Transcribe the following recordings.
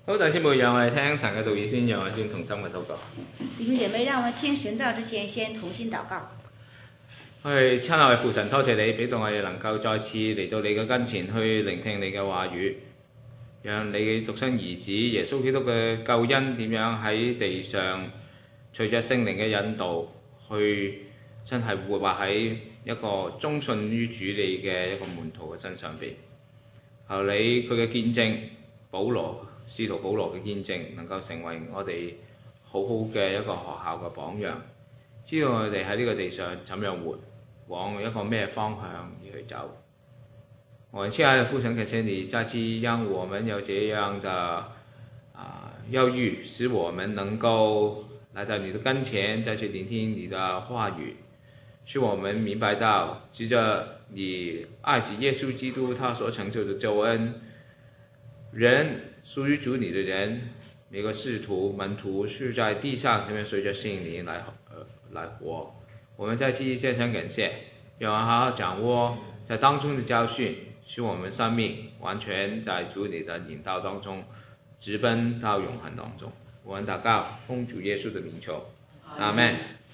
好，弟兄姊妹，讓我哋聽神嘅道義先，讓我先同心嘅禱告。 弟兄姐妹，讓我們聽神道之前，先同心禱告。 我哋親愛嘅父神，多謝你俾到我哋能夠再次嚟到你嘅跟前去聆聽你嘅話語，讓你嘅獨生兒子耶穌基督嘅救恩點樣喺地上隨着聖靈嘅引導去真係活畫喺一個忠信於主你嘅一個門徒嘅身上邊。求你佢嘅見證，使徒保羅嘅見證能夠成為我哋好好嘅一個學校嘅榜樣，知道我哋喺呢個地上怎樣活，往一個咩方向而去走。我親愛的父神，感謝你再次讓我們有這樣的憂慮，使我們能夠來到你的跟前，再去聆聽你的話語，使我們明白到藉着你愛子耶穌基督他所成就的救恩，人屬於主你的人，每個使徒門徒是在地上這邊隨着聖靈來活。我們再次獻上感謝，讓我好好掌握在當中的教訓，使我們生命完全在主你的引導當中直奔到永恆當中。我們禱告奉主耶穌的名求，阿們。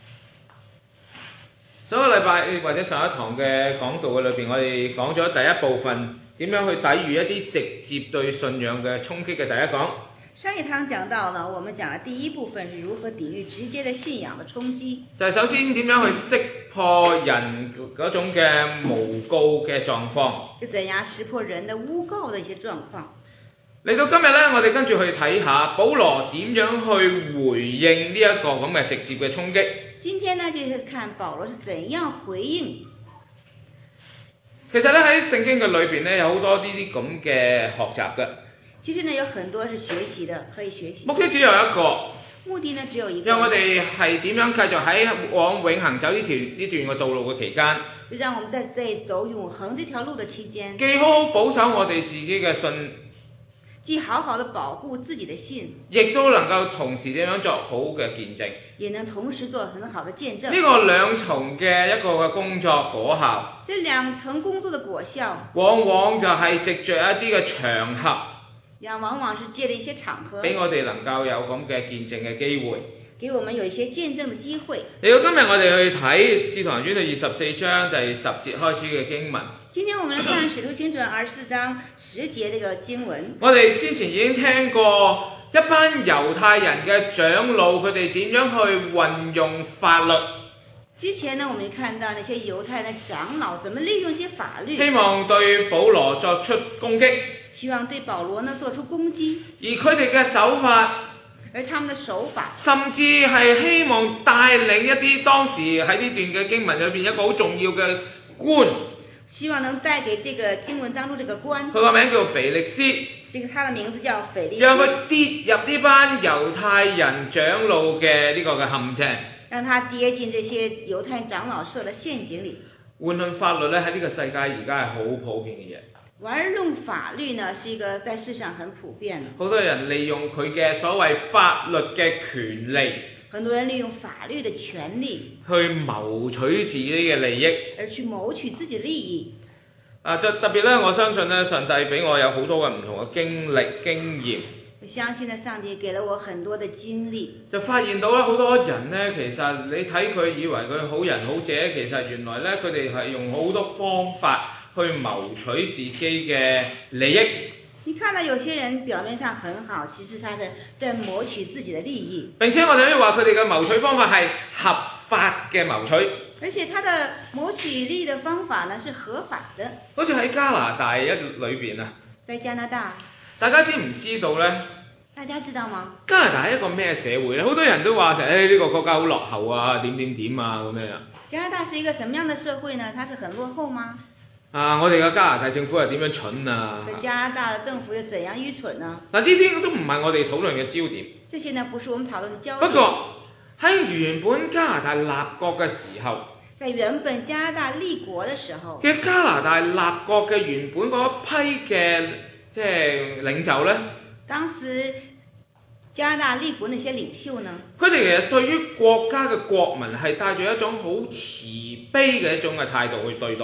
上個禮拜或者上一堂嘅講道嘅裏邊，我哋講咗第一部分，點樣去抵禦一啲直接對信仰嘅衝擊嘅第一講。 上一堂講到呢，我們講的第一部分是如何抵禦直接的信仰的衝擊。 就係首先點樣去識破人嗰種嘅誣告嘅狀況。 就怎樣識破人的誣告的一些狀況。 嚟到今日呢，我哋跟住去睇下保羅點樣去回應呢一個咁嘅直接嘅衝擊。 今天呢，就是看保羅是怎樣回應。 其實呢，喺聖經嘅裏邊呢，有好多呢啲咁嘅學習嘅。 其實呢，有很多是學習的，可以學習。 目的只有一個。 目的呢，只有一個。 讓我哋係點樣繼續喺往永恆走呢段嘅道路嘅期間， 就讓我們在走永恆這條路的期間， 既好好保守我哋自己嘅信， 既好好的保護自己的信， 亦都能夠同時點樣作好嘅見證， 也能同時做很好的見證。 呢個兩重嘅一個嘅工作果效， 這兩層工作的果效， 往往就係藉着一啲嘅場合， 往往是借了一些場合， 俾我哋能夠有咁嘅見證嘅機會， 給我們有一些見證的機會。 嚟到今日我哋去睇《使徒行傳》第24章第10節開始嘅經文。 今天我們來看《使徒行傳》24章10節這個經文。 我哋先前已經聽過一班猶太人嘅長老，佢哋點樣去運用法律。 之前呢，我們看到那些猶太的長老怎麼利用一些法律， 希望對保羅作出攻擊， 希望對保羅呢作出攻擊。 而佢哋嘅手法， 而他們的手法， 甚至係希望帶領一啲當時喺呢段嘅經文裏邊一個好重要嘅官， 希望能帶給這個經文當中這個官， 佢個名叫腓力斯， 這個他的名字叫腓力斯， 讓佢跌入呢班猶太人長老嘅呢個嘅陷阱， 讓他跌進這些猶太長老設的陷阱裏。 玩弄法律咧喺呢個世界而家係好普遍嘅嘢。 玩弄法律呢，是一個在世上很普遍的。 好多人利用佢嘅所謂法律嘅權利， 很多人利用法律的權利去謀取自己嘅利益， 而去謀取自己的利益。 特別咧，我相信咧，上帝俾我有好多嘅唔同嘅經歷經驗。 我相信呢，上帝給了我很多的經歷，就發現到咧，好多人咧，其實你睇佢以為佢好人好者，其實原來咧佢哋係用好多方法去謀取自己嘅利益。 你看到有些人表面上很好，其實他在謀取自己的利益。 並且我哋可以話佢哋嘅謀取方法係合法嘅謀取。 而且他的謀取利益的方法呢是合法的。 好似喺加拿大裏邊啊。 在加拿大。 大家知唔知道呢？ 大家知道嗎？ 加拿大係一個咩社會呢？好多人都話呢個國家好落後啊，點啊咁樣。 加拿大是一個什麼樣的社會呢？它是很落後嗎？ 我哋嘅加拿大政府係點樣蠢啊？ 加拿大的政府又怎樣愚蠢呢？ 嗱，呢啲都唔係我哋討論嘅焦點。 這些呢，不是我們討論嘅焦點。 不過喺原本加拿大立國嘅時候， 在原本加拿大立國嘅時候嘅加拿大立國嘅原本嗰批嘅即係領袖呢， 當時加拿大立國那些領袖呢， 佢哋其實對於國家嘅國民係帶住一種好慈悲嘅一種嘅態度去對待。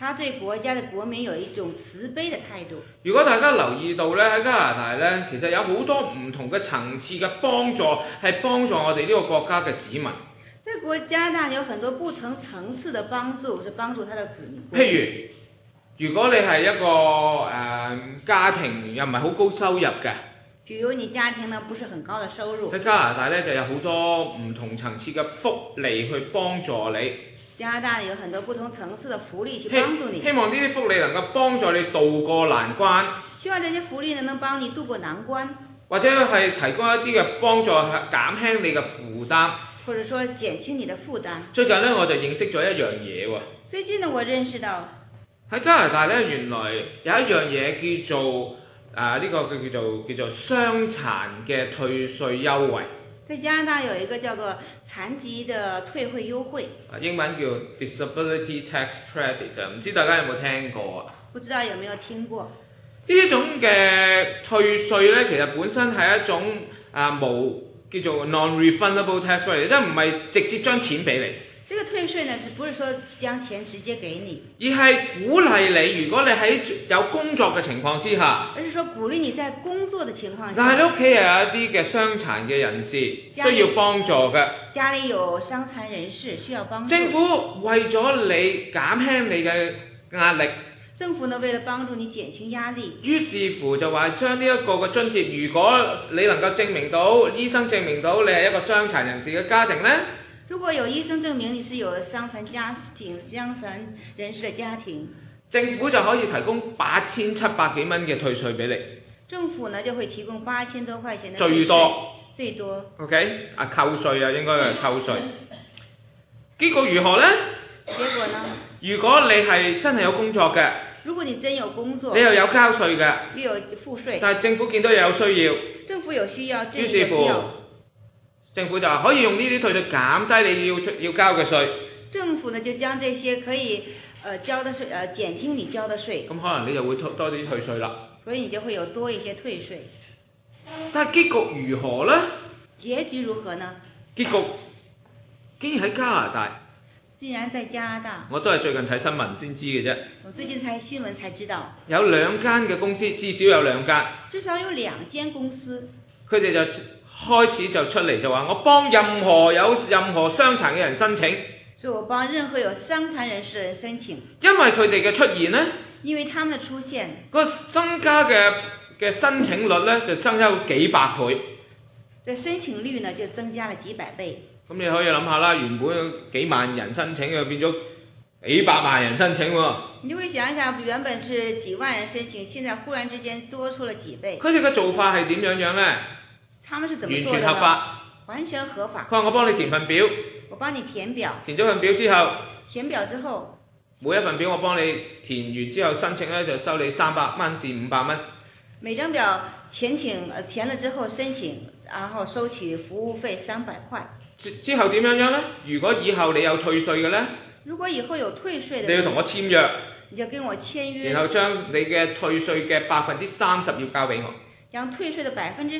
他對國家的國民有一種慈悲的態度。 如果大家留意到咧，喺加拿大咧，其實有好多唔同嘅層次嘅幫助，係幫助我哋呢個國家嘅子民。 在加拿大有很多不同層次的幫助，是幫助他的子民。 譬如果你係一個家庭又唔係好高收入嘅， 比如你家庭呢不是很高的收入， 喺加拿大咧就有好多唔同層次嘅福利去幫助你。 加拿大有很多不同層次的福利去幫助你。 希望呢啲福利能夠幫助你渡過難關。 希望這些福利呢能幫你渡過難關， 或者係提供一啲嘅幫助，減輕你嘅負擔。 或者說減輕你的負擔。最近呢，我就認識咗一樣嘢喎。 最近呢，我認識到喺加拿大呢，原來有一樣嘢叫做呢個叫做傷殘嘅退稅優惠。 在加拿大有一個叫做殘疾的退稅優惠， 英文叫 Disability Tax Credit， 唔知大家有冇聽過啊？ 不知道有沒有聽過？ 呢種嘅退稅呢，其實本身係一種叫做 non-refundable tax credit， 即係唔係直接將錢俾你。 這個退稅呢，是不是說將錢直接給你？ 而係鼓勵你，如果你喺有工作嘅情況之下， 而是說鼓勵你在工作的情況下。 但係你屋企又有一啲嘅傷殘嘅人士需要幫助嘅。 家裡有傷殘人士需要幫助。 政府為咗你減輕你嘅壓力。 政府呢，為了幫助你減輕壓力， 於是乎就話將呢一個嘅津貼，如果你能夠證明到醫生證明到你係一個傷殘人士嘅家庭呢， 如果有醫生證明你是有傷殘人士嘅家庭， 政府就可以提供8700幾蚊嘅退稅俾你。 政府呢就會提供8000多塊錢嘅最多。 OK， 扣稅啊，應該係扣稅。結果如何呢？ 結果呢？ 如果你係真係有工作嘅， 如果你真有工作， 你又有交稅嘅， 又有付稅， 但係政府見到有需要， 政府有需要， 於是乎政府就可以用呢啲退稅減低你要交嘅稅。 政府呢就將這些可以交的稅減輕你交的稅。 咁可能你就會多啲退稅啦。 所以你就會有多一些退稅。 但係結局如何呢？ 結局如何呢？ 結局竟然喺加拿大。 竟然在加拿大。 我都係最近睇新聞先知嘅啫。 我最近睇新聞才知道。 有2間嘅公司，至少有2間。 至少有2間公司。 佢哋就開始就出嚟就話，我幫有任何傷殘嘅人申請。 所以我幫任何有傷殘人士申請。 因為佢哋嘅出現呢， 因為他們的出現， 個增加嘅申請率呢，就增加咗幾百倍。 這申請率呢就增加了幾百倍。 咁你可以諗下啦，原本幾萬人申請就變咗幾百萬人申請喎。 你就會想一下，原本是幾萬人申請，現在忽然之間多出了幾倍。 佢哋嘅做法係點樣呢？ 他們是怎麼做的呢？ 完全合法。 完全合法。 佢話我幫你填份表。 我幫你填表。 填咗份表之後。 填表之後。 每一份表我幫你填完之後申請呢，就收你300蚊至500蚊。 每張表填了之後申請，然後收取服務費300塊。 之後點樣呢？如果以後你有退稅嘅呢？ 如果以後有退稅嘅， 你要同我簽約。 你就跟我簽約。 然後將你嘅退稅嘅30%要交俾我。 將退稅嘅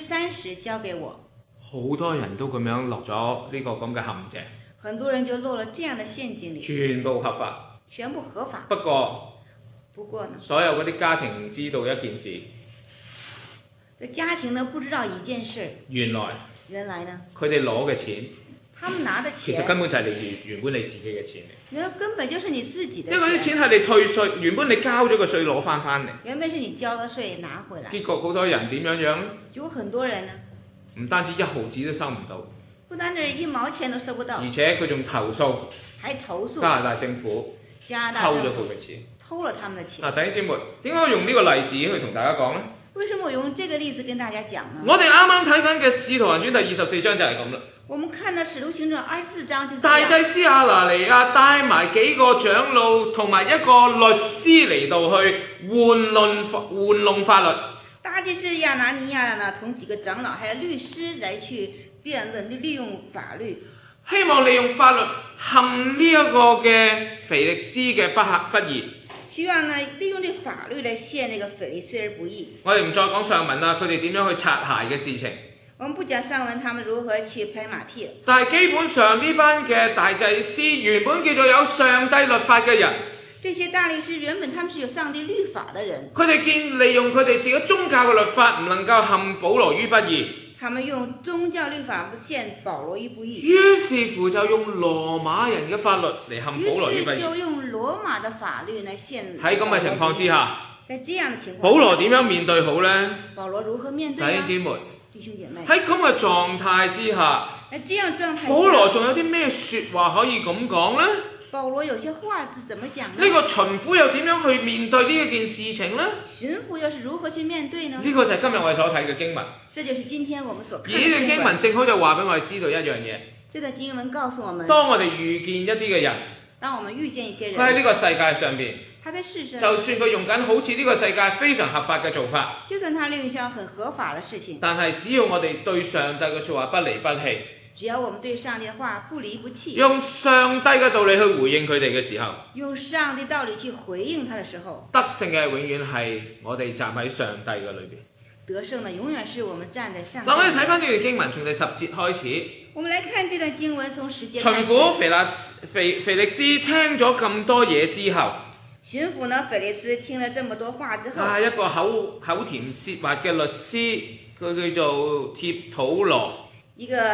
30%交給我。 好多人都咁樣落咗呢個咁嘅陷阱。 很多人就落了這樣的陷阱裏。 全部合法。 全部合法。 不過呢？所有嗰啲家庭唔知道一件事。 家庭呢不知道一件事。原來呢？ 佢哋攞嘅錢。 他們拿的錢。 其實根本就係原本你自己嘅錢嚟。 原來根本就是你自己的錢。 因為啲錢係你退稅，原本你交咗個稅攞翻嚟。 原本是你交的稅拿回來。 結果好多人點樣呢？ 結果很多人呢？ 唔單止1毫子都收唔到。 不單止1毛錢都收不到。 而且佢仲投訴。 還投訴。 加拿大政府。偷咗佢嘅錢。 偷了他們的錢。 嗱，弟兄姊妹，點解我用呢個例子去同大家講呢？ 為什麼我用這個例子跟大家講呢？ 我哋啱啱睇緊嘅《使徒行傳》第24章就係咁啦。 我們看到《使徒行傳》24章就是。 大祭司亞拿尼亞帶埋幾個長老同埋一個律師嚟到去玩弄法律。 大祭司亞拿尼亞呢，同幾個長老還有律師來去辯論，利用法律。 希望利用法律陷呢一個嘅腓力斯嘅不義。 希望呢利用這法律來陷那個腓力斯而不義。 我哋唔再講上文啦，佢哋點樣去擦鞋嘅事情。 我們不講上文，他們如何去拍馬屁。 但係基本上呢班嘅大祭司原本叫做有上帝律法嘅人， 這些大律師原本他們是有上帝律法的人， 佢哋見利用佢哋自己宗教嘅律法唔能夠陷保羅於不義， 他們用宗教律法陷保羅於不義， 於是乎就用羅馬人嘅法律嚟陷保羅於不義。 於是就用羅馬的法律來陷。 喺咁嘅情況之下， 在這樣的情況下， 保羅點樣面對好呢？ 保羅如何面對呢？ 弟兄姊妹， 弟兄姐妹， 喺咁嘅狀態之下， 在這樣狀態下， 保羅仲有啲咩説話可以咁講呢？ 保羅有些話是怎麼講呢？ 呢個巡撫又點樣去面對呢一件事情呢？ 巡撫又是如何去面對呢？ 呢個就係今日我哋所睇嘅經文。 這就是今天我們所而看的呢段經文正好就話俾我哋知道一樣嘢。 這個經文告訴我們， 當我哋遇見一啲嘅人， 當我們遇見一些人， 佢喺呢個世界上邊， 他在世上， 就算佢用緊好似呢個世界非常合法嘅做法， 就算他利用一項很合法的事情， 但係只要我哋對上帝嘅説話不離不棄， 只要我們對上帝的話不離不棄， 用上帝嘅道理去回應佢哋嘅時候， 用上帝道理去回應他的時候， 得勝嘅永遠係我哋站喺上帝嘅裏邊。 得勝的永遠是我們站在上帝。 嗱，我哋睇翻呢段經文，從第10節開始。 我們來看這段經文，從10節開始。 巡撫腓力斯聽咗咁多嘢之後， 巡撫呢，腓力斯聽了這麼多話之後， 一個口甜舌滑嘅律師，佢叫做帖土羅。 一個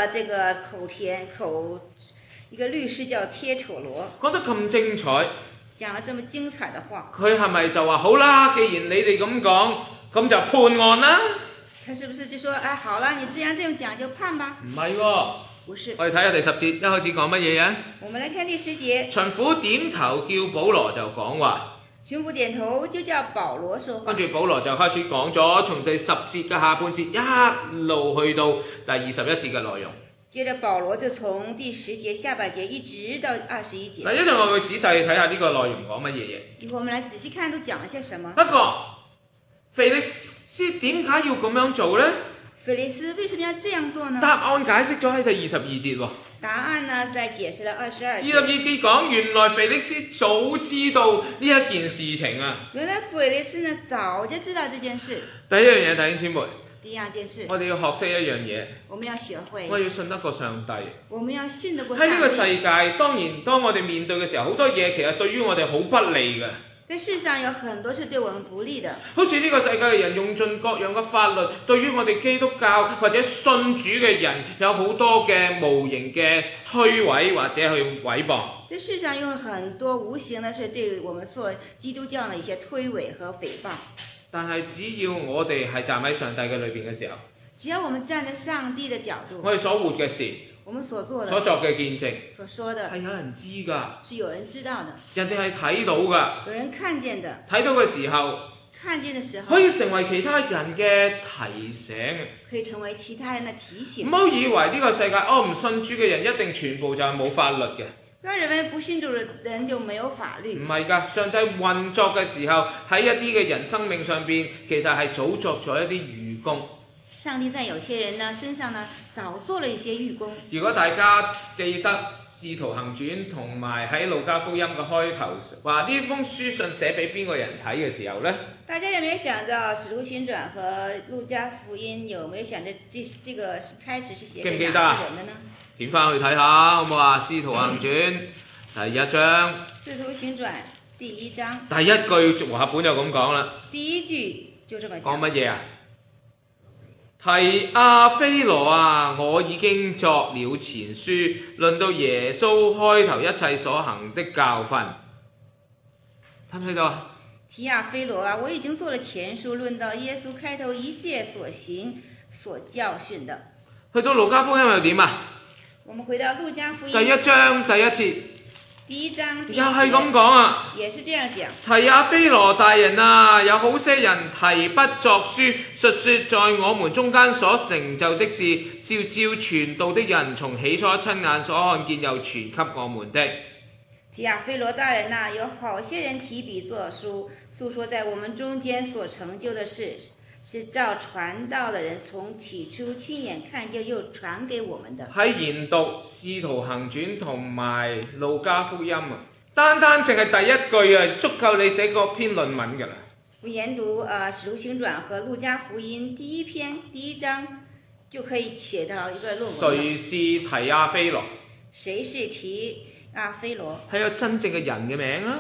一個律師叫帖土羅， 講得咁精彩， 講了這麼精彩的話， 佢係咪就話好啦？既然你哋咁講，咁就判案啦？ 他是不是就說，哎，好了，你既然這樣講就判吧？ 唔係喎， 不是。 我哋睇下第10節，一開始講乜嘢啊？ 我們來看第10節。 巡撫點頭叫保羅就講話。 巡撫點頭就叫保羅說話。 跟住保羅就開始講咗，從第10節嘅下半節一路去到第21節嘅內容。 接着保羅就從第10節下半節一直到21節。 嗱，一陣我會仔細睇下呢個內容講乜嘢嘢。 一會兒我們來仔細看都講了些什麼。 不過腓力斯點解要咁樣做呢？ 腓力斯為什麼要這樣做呢？ 答案解釋咗喺第22節喎。 答案呢，在解釋了22節。 22節講，原來腓力斯早知道呢一件事情啊。 原來腓力斯呢早就知道這件事。 第一樣嘢，弟兄姊妹。 第二件事。 我哋要學識一樣嘢。 我們要學會。 我要信得過上帝。 我們要信得過上帝。 喺呢個世界，當我哋面對嘅時候，好多嘢其實對於我哋好不利嘅。 在世上有很多是對我們不利的。 好似呢個世界嘅人用盡各樣嘅法律，對於我哋基督教或者信主嘅人有好多嘅無形嘅推諉或者去毀謗。 在世上用很多無形的是對我們做基督教的一些推諉和誹謗。 但係只要我哋係站喺上帝嘅裏邊嘅時候， 只要我們站在上帝的角度， 我哋所活嘅事， 我們所做的， 所作嘅見證， 所說的， 係有人知㗎， 是有人知道的， 人哋係睇到㗎， 有人看見的， 睇到嘅時候， 看見的時候， 可以成為其他人嘅提醒， 可以成為其他人的提醒。 唔好以為呢個世界唔信主嘅人一定全部就係冇法律嘅。 不要認為不信主的人就沒有法律。 唔係㗎，上帝運作嘅時候，喺一啲嘅人生命上邊，其實係早作咗一啲預工。 上帝在有些人呢身上呢，早做了一些預工。 如果大家記得《使徒行傳》同埋喺路加福音嘅開頭話呢封書信寫俾邊個人睇嘅時候呢？ 大家有沒有想到《使徒行傳》和路加福音有沒有想着這個開始是寫給哪個人的呢？ 點翻去睇下好唔好啊？《使徒行傳》第1章。《 使徒行傳》第1章。 第一句和合本就咁講啦。 第一句就這麼講。 講乜嘢啊？提阿非羅啊，我已經作了前書，論到耶穌開頭一切所行的教訓。睇唔睇到啊？ 提阿非羅啊，我已經做了前書，論到耶穌開頭一切所行所教訓的。去到路加福音又點啊？ 我們回到路加福音第1章第1節。 第1章又係咁講啊， 也是這樣講。 提阿非羅大人啊，有好些人提筆作書，述說在我們中間所成就的事，是照傳道的人從起初親眼所看見又傳給我們的。 提阿非羅大人啊，有好些人提筆作書，述說在我們中間所成就的事，是照傳道的人從起初親眼看見又傳給我們的。喺研讀《使徒行傳》同埋《路加福音》啊，單單淨係第一句啊，足夠你寫個篇論文㗎啦。 我研讀《使徒行傳》和《路加福音》第1章，就可以寫到一個論文。誰是提阿非羅？ 誰是提阿非羅？ 係有真正嘅人嘅名啊。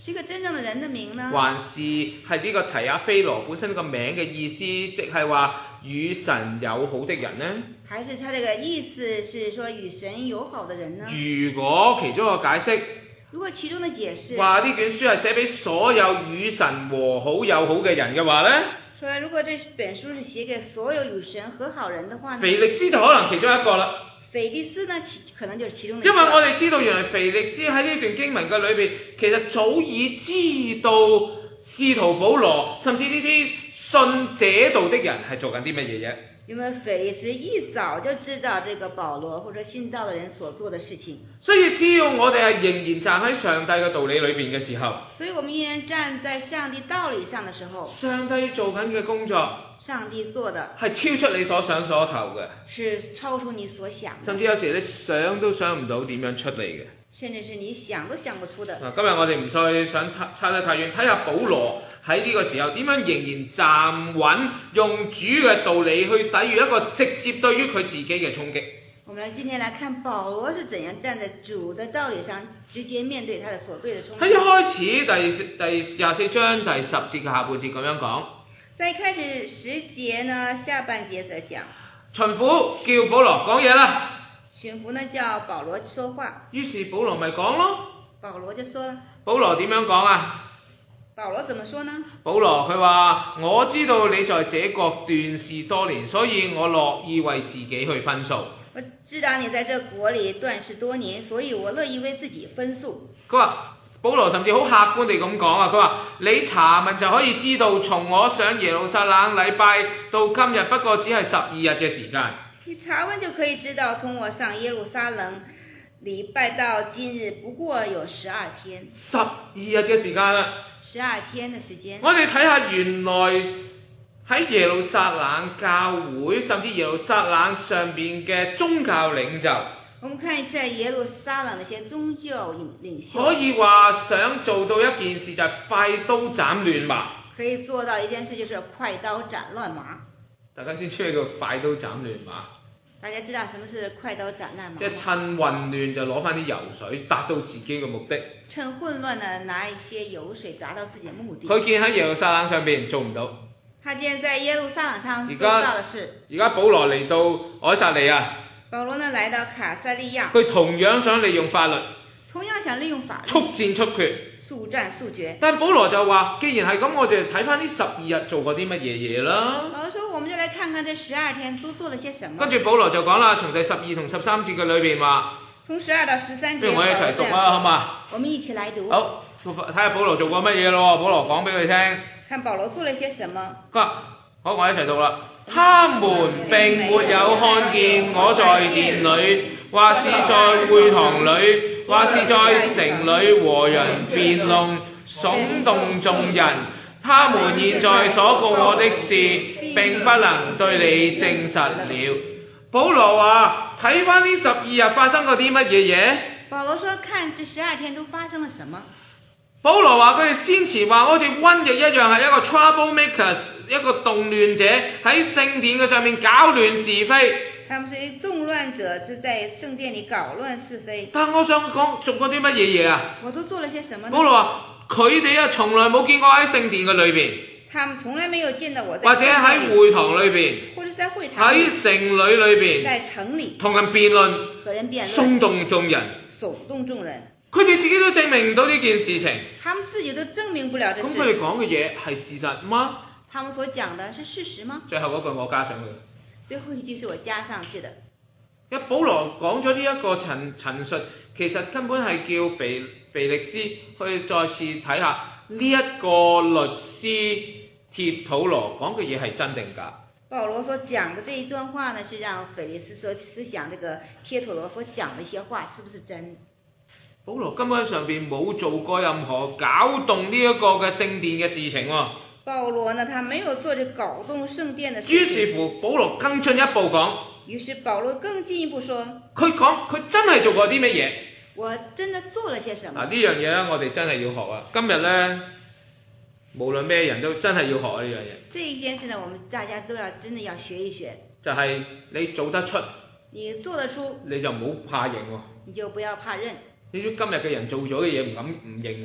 是一個真正的人的名呢？ 還是係呢個提亞非羅本身個名嘅意思，即係話與神友好的人呢？ 還是他這個意思是說與神友好的人呢？ 如果其中一個解釋如果其中的解釋話呢卷書係寫俾所有與神和好友好嘅人嘅話呢， 說如果這本書是寫給所有與神和好人的話呢， 腓力斯就可能其中一個啦。 腓力斯呢可能就是其中的一個。 因為我哋知道原來腓力斯喺呢段經文嘅裏邊，其實早已知道使徒保羅甚至呢啲信這道的人係做緊啲乜嘢啫。 因為腓力斯一早就知道這個保羅或者信道的人所做的事情， 所以只要我哋係仍然站喺上帝嘅道理裏邊嘅時候， 所以我們依然站在上帝道理上的時候， 上帝做緊嘅工作上帝做的係超出你所想所求嘅， 是超出你所想的， 甚至有時你想都想唔到點樣出嚟嘅。 甚至是你想都想不出的。 嗱，今日我哋唔再想差得太遠，睇下保羅喺呢個時候點樣仍然站穩，用主嘅道理去抵禦一個直接對於佢自己嘅衝擊。 我們今天來看保羅是怎樣站在主的道理上，直接面對他的所對的衝擊。 喺一開始第24章第10節嘅下半節咁樣講， 在一開始10節呢，下半節則講， 巡撫叫保羅講嘢啦， 巡撫呢叫保羅說話， 於是保羅咪講咯。 保羅就說了， 保羅點樣講啊？ 保羅怎麼說呢？ 保羅佢話：我知道你在這國斷事多年，所以我樂意為自己去分數。 我知道你在這國裏斷事多年，所以我樂意為自己分數。 佢話保羅甚至好客觀地咁講啊，佢話你查問就可以知道，從我上耶路撒冷禮拜到今日，不過只係12日嘅時間。 你查問就可以知道，從我上耶路撒冷禮拜到今日，不過有12天。 12日嘅時間啦 ，12天的時間。 我哋睇下原來喺耶路撒冷教會，甚至耶路撒冷上邊嘅宗教領袖， 我們看一下耶路撒冷那些宗教領袖， 可以話想做到一件事就係快刀斬亂麻。 可以做到一件事就是快刀斬亂麻。 大家先知道快刀斬亂麻。 大家知道什麼是快刀斬亂麻？ 即係趁混亂就攞翻啲油水，達到自己嘅目的。 趁混亂呢，拿一些油水達到自己的目的。 佢見喺耶路撒冷上邊做唔到。 他見在耶路撒冷上做到的事。 而家保羅嚟到凱撒利亞。 保羅呢來到卡撒利亞。 佢同樣想利用法律。 同樣想利用法律。 速戰速決。 速戰速決。 但保羅就話：既然係咁，我哋睇翻呢12日做過啲乜嘢嘢啦。 保羅說：我們就來看看這12天都做了些什麼。 跟住保羅就講啦，從第12同13節嘅裏邊話。 從12到13節。 不如我一齊讀啦，好嘛？ 我們一起來讀。 好，睇下保羅做過乜嘢咯？保羅講俾佢聽。 看保羅做了些什麼。 好，我一齊讀啦。他們並沒有看見我在殿裏，或是在會堂裏，或是在城裏和人辯論，聳動眾人。他們現在所告我的事，並不能對你證實了。保羅話：睇返呢12日發生過啲乜嘢嘢？ 保羅說：看這12天都發生了什麼？ 保羅話佢哋先前話好似瘟疫一樣係一個 troublemaker， 一個動亂者喺聖殿嘅上面搞亂是非。 他們是動亂者，就在聖殿裏搞亂是非。 但我想講做過啲乜嘢嘢啊？ 我都做了些什麼呢？ 保羅話佢哋啊從來冇見過喺聖殿嘅裏邊。 他們從來沒有見到我在。 或者喺會堂裏邊。 或者在會堂。 喺城裏裏邊。 在城裏。 同人辯論。 和人辯論。 聳動眾人。 聳動眾人。 佢哋自己都證明唔到呢件事情。 他們自己都證明不了這事。 咁佢哋講嘅嘢係事實嗎？ 他們所講的是事實嗎？ 最後嗰句我加上去。 最後一句是我加上去的。 因為保羅講咗呢一個陳述，其實根本係叫腓力斯去再次睇下呢一個律師帖土羅講嘅嘢係真定假。 保羅所講的這一段話呢，是讓腓力斯所思想這個帖土羅所講的一些話是不是真？ 保羅根本上邊冇做過任何搞動呢一個嘅聖殿嘅事情喎。 保羅呢，他沒有做這搞動聖殿的事情。 於是乎，保羅更進一步講。 於是保羅更進一步說。 佢講佢真係做過啲乜嘢？ 我真的做了些什麼？ 嗱，呢樣嘢咧，我哋真係要學啊！今日咧，無論咩人都真係要學啊呢樣嘢。 這一件事呢，我們大家都要真的要學一學。 就係你做得出， 你做得出， 你就唔好怕認喎。 你就不要怕認。 你知今日嘅人做咗嘅嘢唔敢唔認㗎。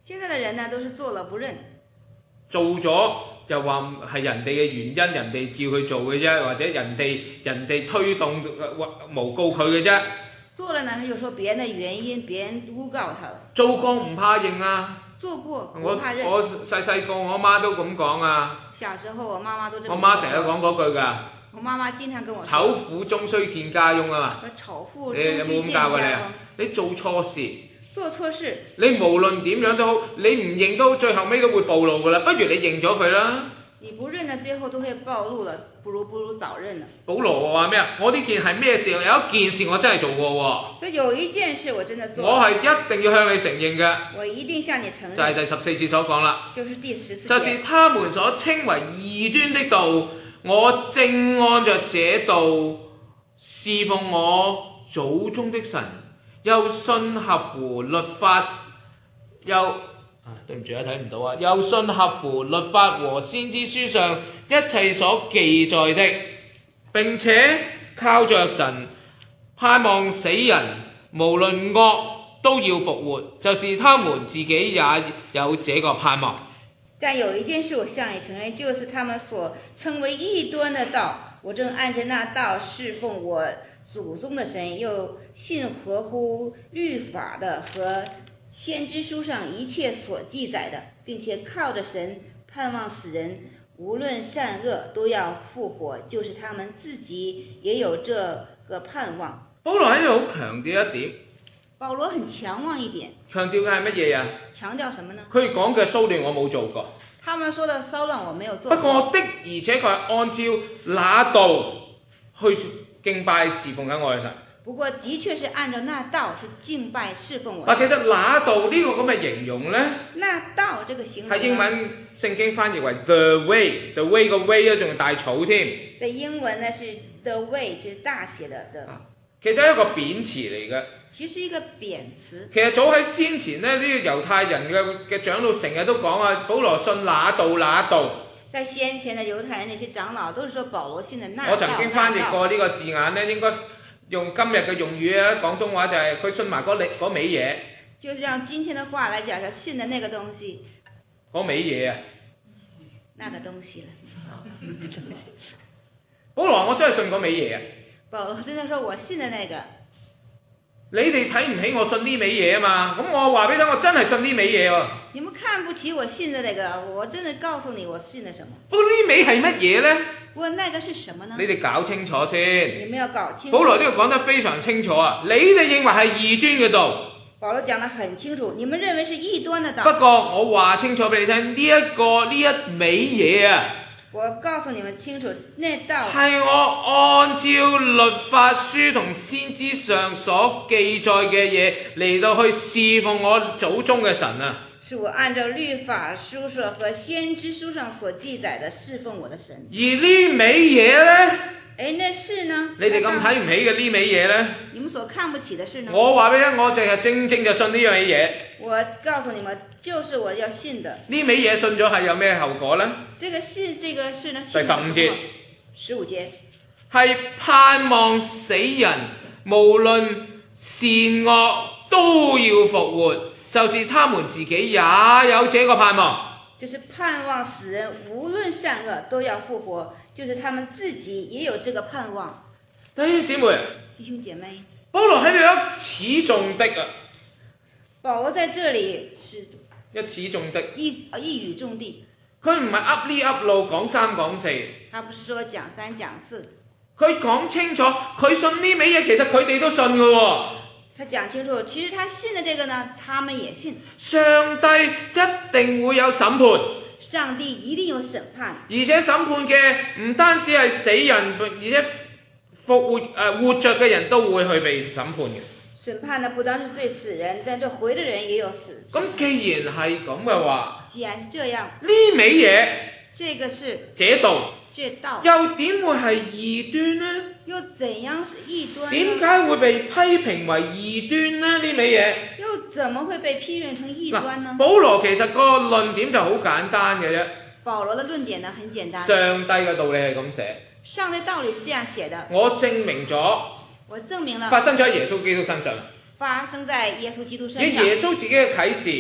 現在的人呢，都是做了不認， 做咗又話係人哋嘅原因，人哋叫佢做嘅啫，或者人哋推動誣告佢嘅啫。 做了呢又說別人的原因，別人誣告他了。 做過唔怕認啊！ 做過不我怕認。 細個我媽都咁講啊。 小時候我媽媽都這麼講。 我媽成日講嗰句㗎。 我媽媽經常跟我說。 醜婦終須見家翁啊嘛。 醜婦終須見家翁。 你有冇咁教過你啊？你做錯事。 做錯事。你無論點樣都好，你唔認都最後尾都會暴露㗎啦，不如你認咗佢啦。 你不認呢，最後都會暴露了，不如早認了。 保羅話咩啊？我呢件係咩事？有一件事我真係做過喎。 所以有一件事我真的做。 我係一定要向你承認嘅。 我一定向你承認。 就係第14節所講啦。 就是第14節。 就是他們所稱為異端的道，我正按着這道侍奉我祖宗的神，又信合乎律法，對唔住睇唔到啊！又信合乎律法和先知書上一切所記載的，並且靠着神盼望死人無論惡都要復活，就是他們自己也有這個盼望。 但有一件事我向你承認，就是他們所稱為異端的道，我正按着那道侍奉我祖宗的神，又信合乎律法的和先知書上一切所記載的，並且靠着神盼望死人無論善惡都要復活，就是他們自己也有這個盼望。 保羅喺度好強調一點。 保羅很強旺一點。強調嘅係乜嘢啊？ 強調什麼呢？ 佢講嘅騷亂我冇做過。 他們說的騷亂我沒有做過。 不過的而且確係按照那道去敬拜侍奉緊我嘅神。 不過的確是按照那道去敬拜侍奉我。 其實那道呢個咁嘅形容呢， 那道這個形容係英文聖經翻譯為 the way，the way 個 way 咧仲係大草添。 嘅英文呢是 the way，就是大寫的。 其實係一個貶詞嚟嘅。 其實一個貶詞。 其實早喺先前呢，呢個猶太人嘅長老成日都講啊，保羅信那道那道。 在先前的猶太人那些長老都是說保羅信的那道。 我曾經翻譯過呢個字眼呢，應該用今日嘅用語啊，廣東話就係佢信埋嗰味嘢。 就是用今天的話來講，就信的那個東西。 嗰味嘢啊。 那個東西了。 保羅，我真係信嗰味嘢啊。 保羅真的說我信的那個。 你哋睇唔起我信呢味嘢啊嘛，咁我話俾你聽，我真係信呢味嘢喎。 你們看不起我信的那個，我真的告訴你我信的什麼。 不過呢味係乜嘢呢？ 我那個是什麼呢？ 你哋搞清楚先。 你們要搞清楚。 保羅呢個講得非常清楚啊，你哋認為係異端嘅道。 保羅講得很清楚，你們認為是異端的道。 不過我話清楚俾你聽，呢一味嘢啊。 我告訴你們清楚，那道係我按照律法書同先知上所記載嘅嘢嚟到去侍奉我祖宗嘅神啊！ 是我按照律法書上和先知書上所記載的侍奉我的神。 而呢味嘢呢？ 那是呢？ 你哋咁睇唔起嘅呢味嘢呢？ 你們所看不起的是呢？ 我話俾你聽，我淨係正就信呢樣嘢。 我告訴你們，就是我要信的。 呢味嘢信咗係有咩後果呢？ 這個是呢？ 第15節。 15節。 係盼望死人無論善惡都要復活，就是他們自己也有這個盼望。 就是盼望死人無論善惡都要復活，就是他們自己也有這個盼望。 弟兄姊妹， 弟兄姐妹， 保羅喺度一詞中的啊。 保羅在這裡是一詞中的， 一語中的。 佢唔係噏呢噏路講三講四。 他不是說講三講四。 佢講清楚，佢信呢味嘢，其實佢哋都信嘅喎。 他講清楚，其實他信的這個呢，他們也信。 上帝一定會有審判。 上帝一定有審判。而且審判嘅唔單止係死人，而且活着嘅人都會去被審判嘅。 審判呢，不單是對死人，但對活的人也有死。 咁既然係咁嘅話， 既然是這樣， 呢味嘢， 這個是這道，又點會係異端呢？ 又怎樣是異端呢？ 點解會被批評為異端呢？呢味嘢又怎麼會被批評成異端呢？ 保羅其實個論點就好簡單嘅啫。 保羅的論點呢，很簡單。 上帝嘅道理係咁寫。 上帝道理是這樣寫的。 我證明咗。 我證明了。 發生咗喺耶穌基督身上。 發生在耶穌基督身上。 以耶穌自己嘅啟示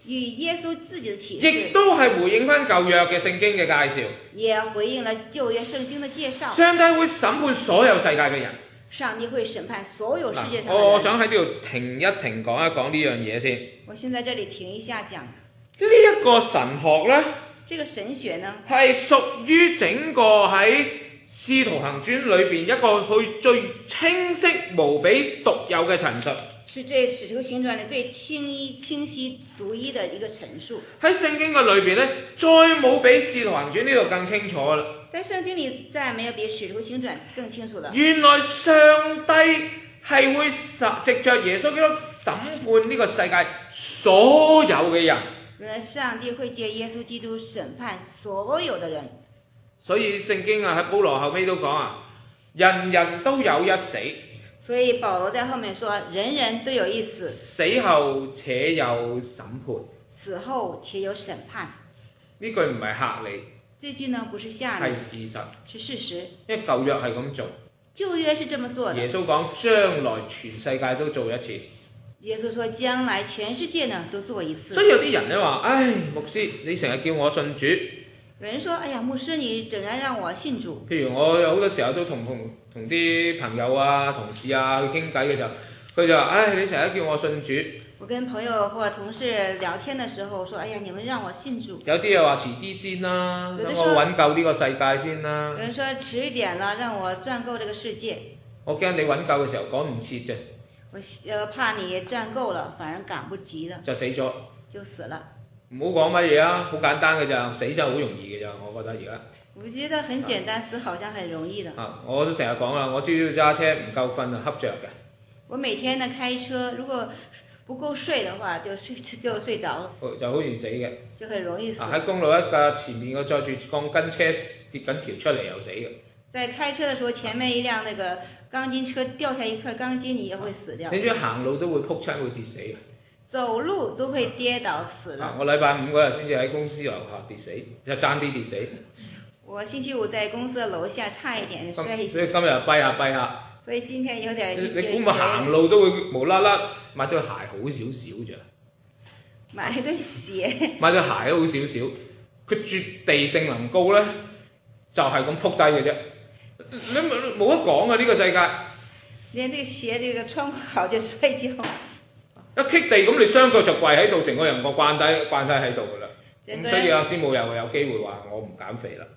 與耶穌自己的啟亦示， 都係回應翻舊約嘅聖經嘅介紹。 也回應了舊約聖經的介紹。 上帝會審判所有世界嘅人。 上帝會審判所有世界上的我人。 想喺呢度停一停，講一講呢樣嘢先。 我先在這裡停一下講。 呢一個神學呢， 這個神學呢， 係屬於整個喺使徒行傳裏邊一個佢最清晰無比獨有嘅陳述。 是這使徒行傳裡最清晰獨一的一個陳述。 喺聖經嘅裏邊呢，再冇比使徒行傳呢度更清楚啦。 在聖經裡再沒有比使徒行傳更清楚的。 原來上帝係會藉着耶穌基督審判呢個世界所有嘅人。 原來上帝會借耶穌基督審判所有的人。 所以聖經喺保羅後尾都講人人都有一死。 所以保羅在後面說，人人都有一死， 死後且有審判。 死後且有審判。 呢句唔係嚇你， 這句呢不是嚇你， 係事實， 是事實。 因為舊約係咁做， 舊約是這麼做的。 耶穌講將來全世界都做一次。 耶穌說將來全世界呢都做一次。 所以有啲人咧話，唉，牧師你成日叫我信主。 有人說，哎呀，牧師你整日讓我信主。 譬如我有好多時候都同啲朋友啊、同事啊去傾偈嘅時候，佢就話，唉，你成日叫我信主。 我跟朋友或同事聊天的時候說，哎呀，你們讓我信主。 有啲又話遲啲先啦，等我揾夠呢個世界先啦。 有人說遲一點啦，讓我賺夠這個世界。 我驚你揾夠嘅時候趕唔切啫。 我怕你賺夠了，反而趕不及了。 就死咗。 就死了。 唔好講乜嘢啊，好簡單嘅咋，死就好容易嘅咋，我覺得而家。 我覺得很簡單，死好像很容易的。 我都成日講啦，我朝早揸車唔夠瞓啊，瞌着嘅。 我每天呢開車，如果不夠睡的話，就睡着， 就好容易死嘅。 就很容易死。 喺公路一架前面個載住鋼筋車跌緊條出嚟又死嘅。 在開車的時候，前面一輛那個鋼筋車掉下一塊鋼筋，你也會死掉。 你知行路都會撲親會跌死嘅。 走路都會跌倒死了。 我禮拜五嗰日先至喺公司樓下跌死，就爭啲跌死。 我星期五在公司的樓下差一點摔死。 所以今日跛下。 所以今天有點。 你估咪行路都會無啦啦買對鞋好少少咋？ 買對鞋。 買對鞋都好少少，佢絕地性能高咧，就係咁撲低嘅啫。你冇得講啊！呢個世界。 連這個鞋這個穿不好就摔跤。 一棘地咁，你雙腳就跪喺度，成個人慣晒喺度㗎啦。咁所以阿師母又有機會話我唔減肥啦。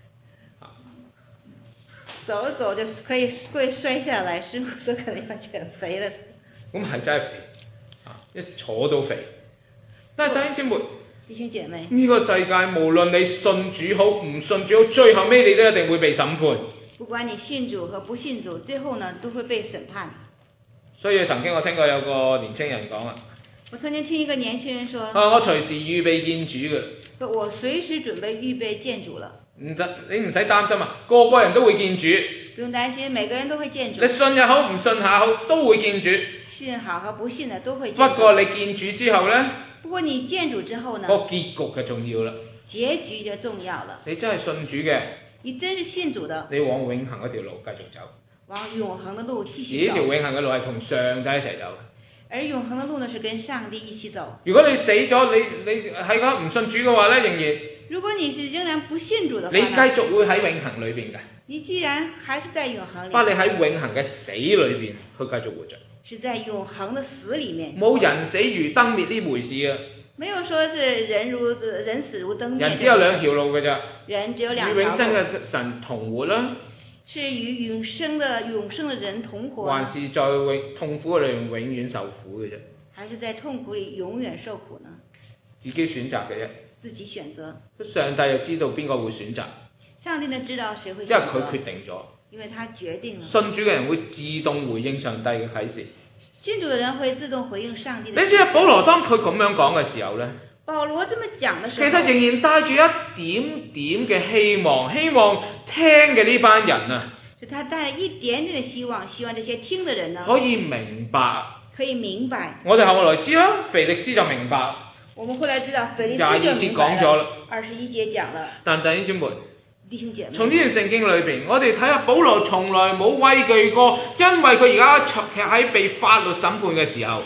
走一走就可以會摔下來，師母說可能要減肥了。 咁係真係肥，一坐到肥。但係弟兄姊妹， 弟兄姐妹， 呢個世界無論你信主好唔信主好，最後尾你都一定會被審判。 不管你信主和不信主，最後呢都會被審判。 所以曾經我聽過有個年輕人講啊， 我曾經聽一個年輕人說， 我隨時預備見主嘅。 我隨時準備預備見主了。 唔得，你唔使擔心啊，個個人都會見主。 不用擔心，每個人都會見主。 你信也好，唔信也好，都會見主。 信好和不信的都會見主。 不過你見主之後呢？ 不過你見主之後呢？ 個結局就重要啦。 結局就重要了。 你真係信主嘅， 你真是信主的， 你往永恆嗰條路繼續走。 往永恆的路繼續走。 而呢條永恆嘅路係同上帝一齊走。 而永恆的路呢，是跟上帝一起走。 如果你死咗，你係個唔信主嘅話呢，仍然。 如果你是仍然不信主的話， 你繼續會喺永恆裏邊嘅。 你既然還是在永恆裏。 不過你喺永恆嘅死裏邊去繼續活着。 是在永恆的死裏面。 冇人死如燈滅呢回事啊！ 沒有說是人死如燈滅。 人只有兩條路嘅咋。 人只有兩條路。 與永生嘅神同活啦。 是與永生的人同活。 還是在痛苦裏永遠受苦嘅啫。 還是在痛苦裏永遠受苦呢？ 自己選擇嘅啫。 自己選擇。 上帝就知道邊個會選擇。 上帝呢知道誰會選擇。 因為佢決定咗。 因為他決定了。 信主嘅人會自動回應上帝嘅啟示。 信主嘅人會自動回應上帝的啟示。 你知啊，保羅當佢咁樣講嘅時候呢， 保羅這麼講嘅時候， 其實仍然帶住一點點嘅希望聽嘅呢班人啊， 是他帶一點點嘅希望這些聽嘅人呢可以明白。 可以明白。 我哋後來知啦，腓力斯就明白。 我們後來知道腓力斯就明白了。 講咗啦 21節講了。 但弟兄姊妹， 弟兄姐妹， 從呢段聖經裏邊，我哋睇下保羅從來冇畏懼過，因為佢而家喺被法律審判嘅時候。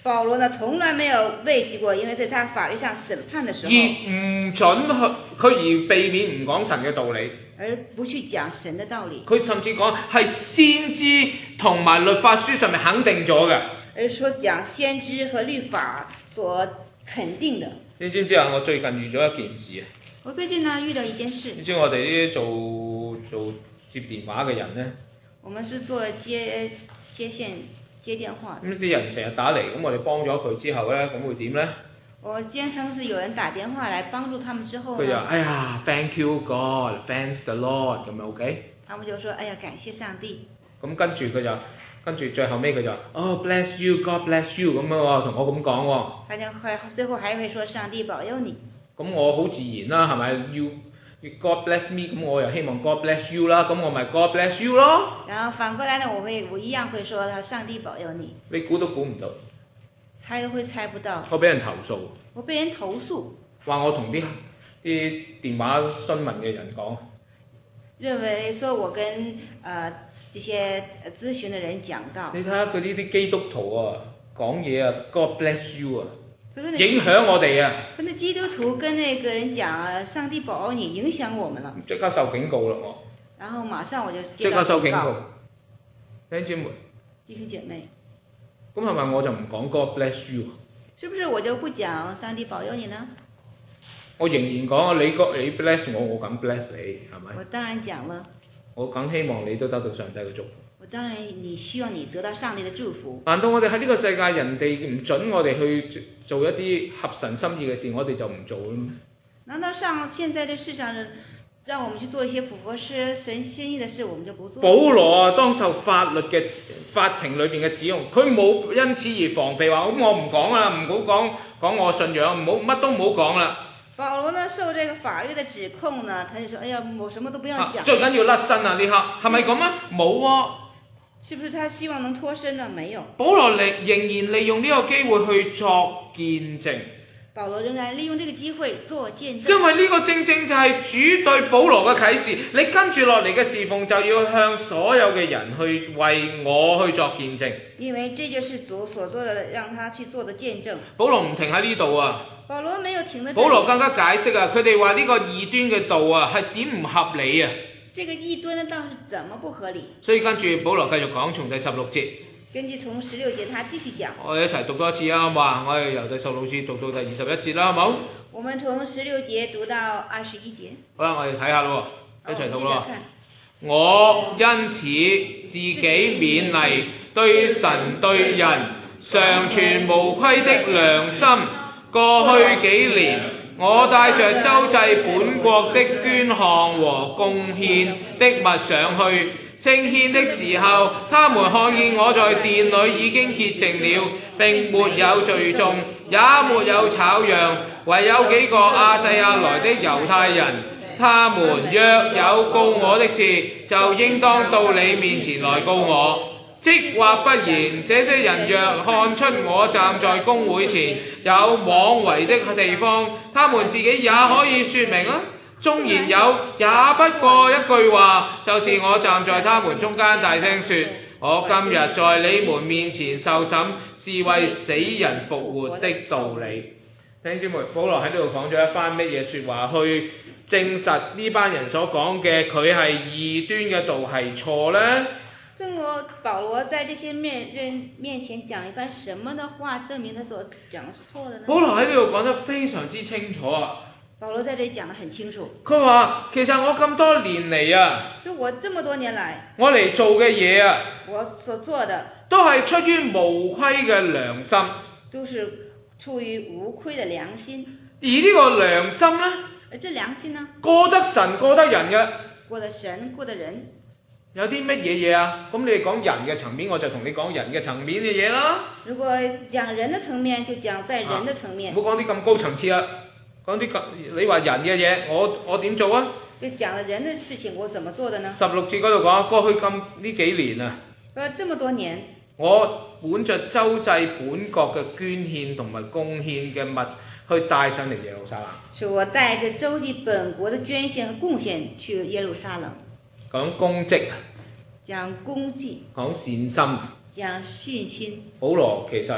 保羅呢從來沒有畏懼過，因為在他法律上審判的時而候， 唔準佢而避免唔講神嘅道理。 而不去講神的道理， 佢甚至講係先知同埋律法書上面肯定咗嘅。 而說講先知和律法所肯定的。 你知唔知啊？我最近遇咗一件事啊！ 我最近呢遇到一件事， 你知我哋呢啲做接電話嘅人呢， 我們是做接線接電話的。 咁啲人成日打嚟，咁我哋幫咗佢之後呢，咁會點呢？ 我經常是有人打電話來幫助他們之後佢就呢， 哎呀 ，Thank you God，Thanks the Lord 咁樣 OK。 他們就說哎呀感謝上帝。 咁跟住最後尾佢就bless you，God bless you 咁樣喎，同我咁講喎。 他就最後還會說上帝保佑你。 咁我好自然啦，係咪？要 God bless me，咁我又希望 God bless you 啦，咁我咪 God bless you 咯。 然後反過來呢，我一樣會說上帝保佑你。 你估都估唔到。 猜都會猜不到。 我俾人投訴。 我被人投訴。 話我同啲電話詢問嘅人講。認為說我跟這些諮詢的人講到。 你睇下佢呢啲基督徒啊，講嘢啊 ，God bless you 啊，影響我哋啊。 那基督徒跟那個人講上帝保佑你，影響我們了。 即刻受警告啦我。 然後馬上我就即刻受警告。弟兄姊妹。 弟兄姐妹。 咁係咪我就唔講 God bless you？ 是不是我就不講上帝保佑你呢？ 我仍然講你 bless 我，我梗 bless 你，係咪？ 我當然講了。 我梗希望你都得到上帝嘅祝福。 我當然希望你得到上帝嘅祝福。 難道我哋喺呢個世界人哋唔準我哋去做一啲合神心意嘅事，我哋就唔做啦咩？ 難道現在的世上人讓我們去做一些符合神心意的事，我們就不做？ 保羅啊，當受法庭裏邊嘅指控，佢冇因此而防備話，咁我唔講啦，唔好講我信仰，乜都唔好講啦。 保羅呢受這個法律的指控呢，他就說：哎呀，我什麼都不要講。 最緊要甩身啊！呢刻係咪咁啊？冇啊。 是不是他希望能脫身呢？沒有。 保羅仍然利用呢個機會去作見證。 保羅仍然利用這個機會做見證。 因為呢個正正就係主對保羅嘅啟示，你跟住落嚟嘅侍奉就要向所有嘅人去為我去作見證。 因為這就是主所做的，讓他去做的見證。 保羅唔停喺呢度啊。 保羅沒有停喺。 保羅更加解釋啊，佢哋話呢個異端嘅道啊係點唔合理啊。 這個異端的道是怎麼不合理？ 所以跟住保羅繼續講，從第16節。 根據從16節，他繼續講。 我哋一齊讀多一次啊，好嘛？我哋由第16節讀到第21節啦，好冇？ 我們從16節讀到21節。 好啦，我哋睇下咯，一齊讀咯。我因此自己勉勵，對神對人常存無虧的良心。過去幾年，我帶着周濟本國的捐項和貢獻的物上去，正獻的時候，他們看見我在殿裏已經潔淨了，並沒有聚眾，也沒有吵嚷，唯有幾個亞細亞來的猶太人，他們若有告我的事，就應當到你面前來告我。即或不然，這些人若看出我站在公會前有妄為的地方，他們自己也可以說明啊。縱然有，也不過一句話，就是我站在他們中間大聲說，我今日在你們面前受審，是為死人復活的道理。弟兄姊妹，保羅喺呢度講咗一番乜嘢說話去證實呢班人所講嘅佢係異端嘅道係錯呢？ 保羅在這些人面前講一番什麼的話，證明他所講的是錯的呢？保羅喺呢度講得非常之清楚啊！保羅在這裡講得很清楚。佢話其實我咁多年嚟啊， 就我這麼多年來， 我嚟做嘅嘢啊， 我所做的都係出於無虧嘅良心， 都是出於無虧的良心。 而呢個良心呢？ 而這良心呢？ 過得神過得人嘅， 過得神過得人。 有啲乜嘢嘢啊？咁你哋講人嘅層面，我就同你講人嘅層面嘅嘢啦。 如果講人的層面，就講在人的層面。 唔好講啲咁高層次啦，講啲你話人嘅嘢，我點做啊？ 就講了人的事情，我怎麼做的呢 ？16節嗰度講，過去呢幾年啊， 這麼多年， 我本着周濟本國嘅捐獻同埋貢獻嘅物去帶上嚟耶路撒冷。 是我帶着周濟本國的捐獻和貢獻去耶路撒冷。 講功績， 講功績， 講善心， 講信心。 保羅其實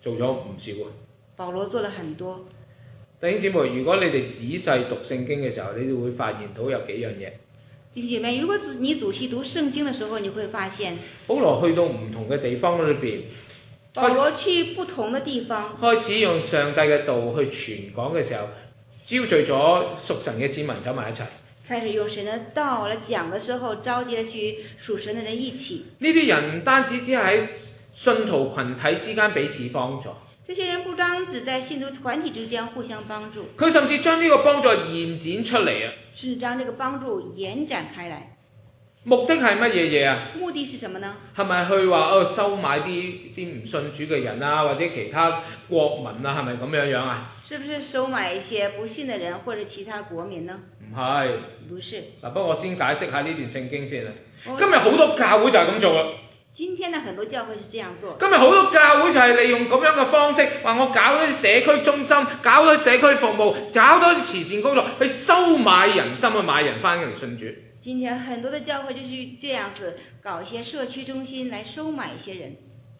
做咗唔少啊。 保羅做了很多。 弟兄姊妹，如果你哋仔細讀聖經嘅時候，你哋會發現到有幾樣嘢。 弟兄姐妹，如果你仔細讀聖經的時候，你會發現保羅去到唔同嘅地方裏邊， 保羅去不同的地方， 開始用上帝嘅道去傳講嘅時候，招聚咗屬神嘅子民走埋一齊。 開始用神的道來講的時候，召集了去屬神的人一起。 呢啲人唔單止只係喺信徒群體之間彼此幫助， 這些人不單只在信徒團體之間互相幫助， 佢甚至將呢個幫助延展出嚟啊！ 甚至將這個幫助延展開來。 目的係乜嘢嘢啊？ 目的是什麼呢？ 係咪去話收買啲唔信主嘅人啊，或者其他國民啊？係咪咁樣樣啊？ 是不是收買一些不信的人或者其他國民呢？ 唔係， 不是。 嗱，不過我先解釋下呢段聖經先啦。今日好多教會就係咁做啦。 今天呢，很多教會是這樣做。 今日好多教會就係利用咁樣嘅方式，話我搞咗啲社區中心，搞咗社區服務，搞咗啲慈善工作，去收買人心，去買人翻嚟信主。 今天很多的教會就是這樣子，搞一些社區中心來收買一些人。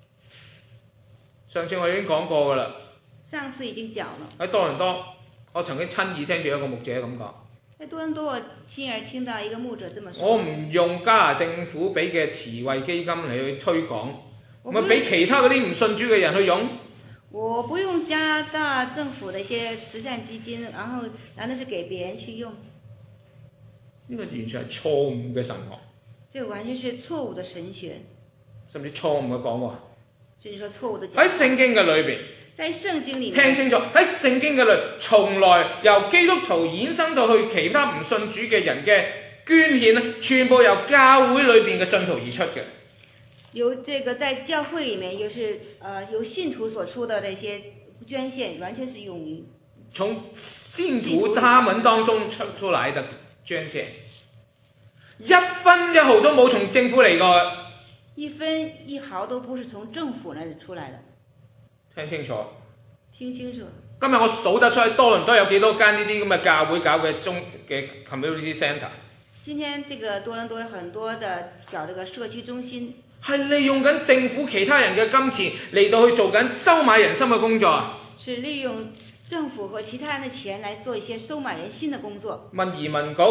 上次我已經講過㗎啦。 上次已經講了。喺多倫多，我曾經親耳聽住一個牧者咁講。 在多倫多，我親耳聽到一個牧者這麼說。我唔用加拿大政府俾嘅慈惠基金嚟去推廣，咪俾其他嗰啲唔信主嘅人去用。 我不用加拿大政府的一些慈善基金，然後是給別人去用。 呢個完全係錯誤嘅神學。 這個完全是錯誤的神學。 甚至錯誤嘅講話。 甚至說錯誤的講話。 喺聖經嘅裏邊。 在聖經裏面， 聽清楚，喺聖經嘅裏，從來由基督徒衍生到去其他唔信主嘅人嘅捐獻，全部由教會裏邊嘅信徒而出嘅。 由這個在教會裏面，由信徒所出的這些捐獻，完全是用於從信徒他們當中出來的捐獻，一分一毫都冇從政府嚟過。 一分一毫都不是從政府那裡出來的。 聽清楚。 聽清楚。 今日我數得出喺多倫多有幾多間呢啲咁嘅教會搞嘅community centre。 今天這個多倫多有很多的搞這個社區中心。 係利用緊政府其他人嘅金錢嚟到去做緊收買人心嘅工作。 是利用政府和其他人的錢來做一些收買人心的工作。 問移民局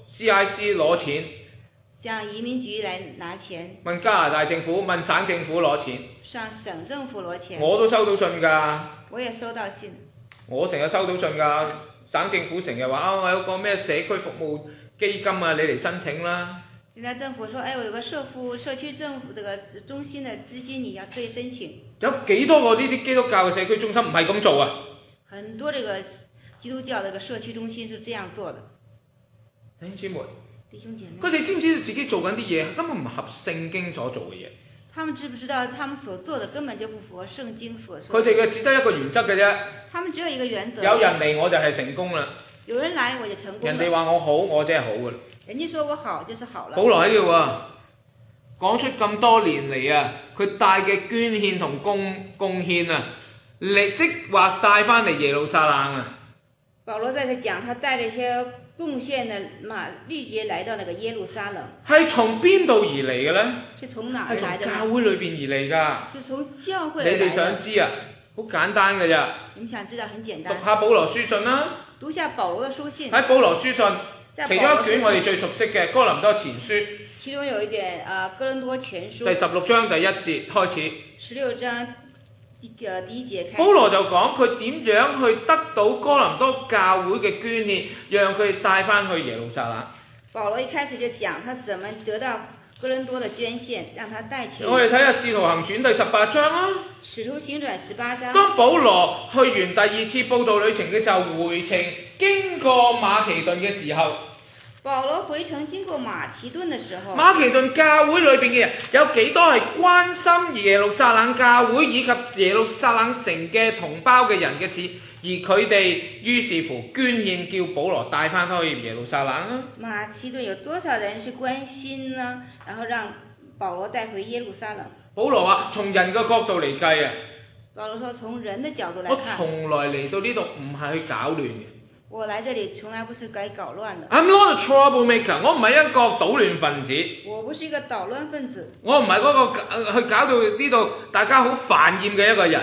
CIC 攞錢。 向移民局來拿錢。 問加拿大政府，問省政府攞錢。 向省政府攞錢。 我都收到信㗎。 我也收到信。我成日收到信㗎，省政府成日話我有個咩社區服務基金啊，你嚟申請啦。 現在政府說，我有個社區政府這個中心的資金，你可以申請。 有幾多個呢啲基督教嘅社區中心唔係咁做啊？ 很多這個基督教這個社區中心是這樣做的。 弟兄姊妹。 佢哋知唔知道自己做緊啲嘢根本唔合聖經所做嘅嘢？ 他們知不知道他們所做的根本就不符合聖經所說？ 佢哋嘅只得一個原則嘅啫。 他們只有一個原則。 有人嚟我就係成功啦。 有人來我就成功。 人哋話我好，我真係好㗎啦。 人家說我好就是好了。 保羅喺度喎，講出咁多年嚟啊，佢帶嘅捐獻同貢獻啊，即話帶翻嚟耶路撒冷啊。 保羅在這講，他帶了一些貢獻的立即來到那個耶路撒冷。係從邊度而嚟嘅咧？ 是從哪兒來的？ 係從教會裏邊而嚟㗎。 是從教會來的。 你哋想知啊？好簡單㗎咋。 你們想知道很簡單。 讀下保羅書信啦。 讀下保羅的書信。喺保羅書信，其中一卷我哋最熟悉嘅哥林多前書。 其中有一卷哥林多前書。第 16章第1節開始。 16章第一節開始。 保羅就講佢點樣去得到哥林多教會嘅捐獻，讓佢哋帶翻去耶路撒冷。 保羅一開始就講他怎麼得到哥林多的捐獻，讓他帶去。 我哋睇下《使徒行傳》第18章啦。《 使徒行傳》18章。 當保羅去完第2次佈道旅程嘅時候，回程經過馬其頓嘅時候。 保羅回程經過馬其頓的時候。 馬其頓教會裏邊嘅人有幾多係關心耶路撒冷教會以及耶路撒冷城嘅同胞嘅人嘅事，而佢哋於是乎捐獻叫保羅帶翻去耶路撒冷啊？ 馬其頓有多少人是關心呢？然後讓保羅帶回耶路撒冷。 保羅話：從人嘅角度嚟計啊。 保羅說：從人的角度來看。 我從來嚟到呢度唔係去搞亂嘅。 我來這裡從來不是來搞亂的。 I'm not a troublemaker，我唔係一個搗亂分子。 我不是一個搗亂分子。 我唔係嗰個去搞到呢度大家好煩厭嘅一個人。